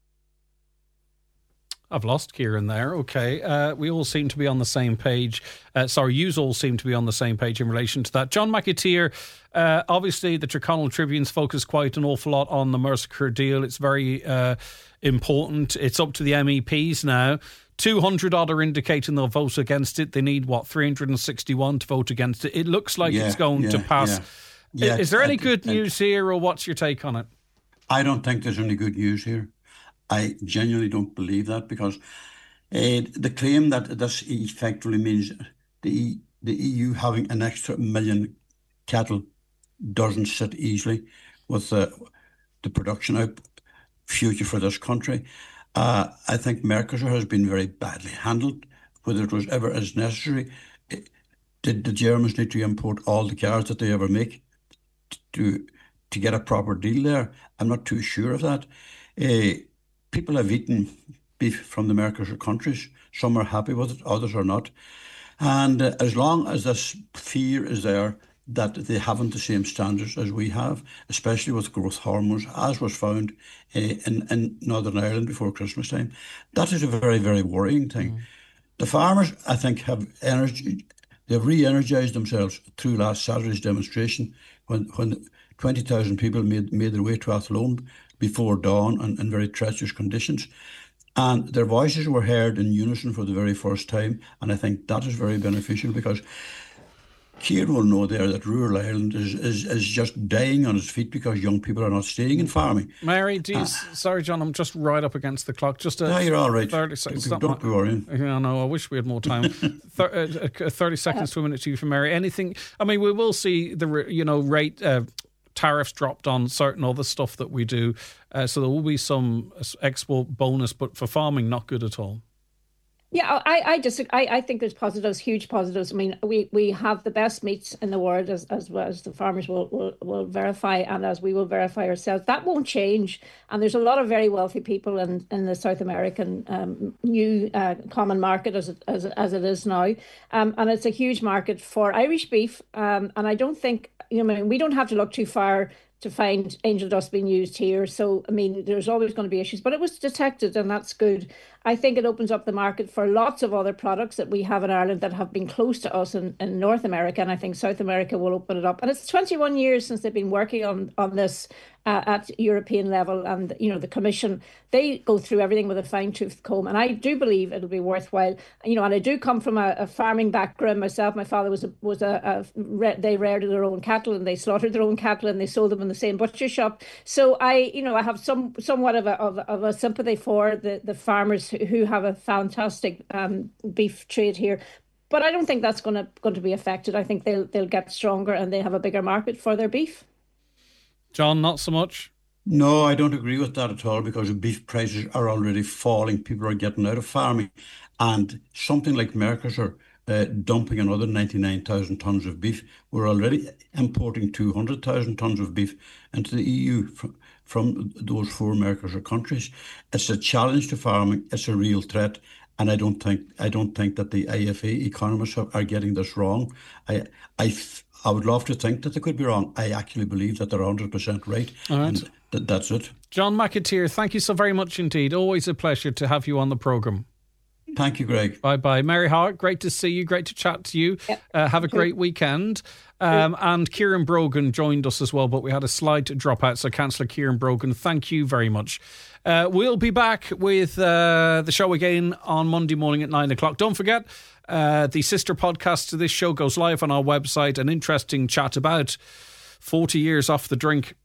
B: I've lost Kieran there. Okay. We all seem to be on the same page. Yous all seem to be on the same page in relation to that. John McAteer, obviously the Tyrconnell Tribune's focused quite an awful lot on the Mercer deal. It's very important. It's up to the MEPs now. 200 odd are indicating they'll vote against it. They need, 361 to vote against it. It looks like it's going to pass. Yeah. Is there any good news here, or what's your take on it?
J: I don't think there's any good news here. I genuinely don't believe that, because the claim that this effectively means the EU having an extra 1 million cattle doesn't sit easily with the production future for this country. I think Mercosur has been very badly handled, whether it was ever as necessary. Did the Germans need to import all the cars that they ever make to get a proper deal there? I'm not too sure of that. People have eaten beef from the Mercosur countries. Some are happy with it, others are not. And as long as this fear is there that they haven't the same standards as we have, especially with growth hormones, as was found in Northern Ireland before Christmas time, that is a very, very worrying thing. The farmers, I think, have energy. They've re-energised themselves through last Saturday's demonstration when 20,000 people made their way to Athlone before dawn in very treacherous conditions. And their voices were heard in unison for the very first time. And I think that is very beneficial, because Ciarán will know there that rural Ireland is just dying on its feet because young people are not staying in farming.
B: Mary, sorry, John, I'm just right up against the clock.
J: No, you're all right.
B: 30 seconds.
J: Don't be worrying.
B: I wish we had more time. 30 seconds to a minute to you from Mary. Anything? I mean, we will see the rate. Tariffs dropped on certain other stuff that we do, so there will be some export bonus, but for farming, not good at all.
H: Yeah, I disagree. I think there's positives, huge positives. I mean, we have the best meats in the world, as the farmers will verify, and as we will verify ourselves. That won't change. And there's a lot of very wealthy people in the South American new common market as it is now, and it's a huge market for Irish beef. And I don't think we don't have to look too far to find angel dust being used here. So, I mean, there's always going to be issues, but it was detected, and that's good. I think it opens up the market for lots of other products that we have in Ireland that have been close to us in North America, and I think South America will open it up. And it's 21 years since they've been working on this at European level, and the Commission, they go through everything with a fine-tooth comb, and I do believe it'll be worthwhile. And I do come from a farming background myself. My father they reared their own cattle, and they slaughtered their own cattle, and they sold them in the same butcher shop. So I have somewhat of a sympathy for the farmers who have a fantastic beef trade here. But I don't think that's going to be affected. I think they'll get stronger, and they have a bigger market for their beef.
B: John, not so much.
J: No, I don't agree with that at all, because beef prices are already falling. People are getting out of farming, and something like Mercosur dumping another 99,000 tonnes of beef. We're already importing 200,000 tonnes of beef into the EU from those 4 Mercosur countries. It's a challenge to farming. It's a real threat. And I don't think that the IFA economists are getting this wrong. I would love to think that they could be wrong. I actually believe that they're 100% right.
B: All right.
J: And that's it.
B: John McAteer, thank you so very much indeed. Always a pleasure to have you on the programme.
J: Thank you, Greg.
B: Bye-bye. Mary Hart, great to see you. Great to chat to you. Yep. Have a great weekend. And Kieran Brogan joined us as well, but we had a slight dropout. So Councillor Kieran Brogan, thank you very much. We'll be back with the show again on Monday morning at 9 o'clock. Don't forget, the sister podcast to this show goes live on our website. An interesting chat about 40 years off the drink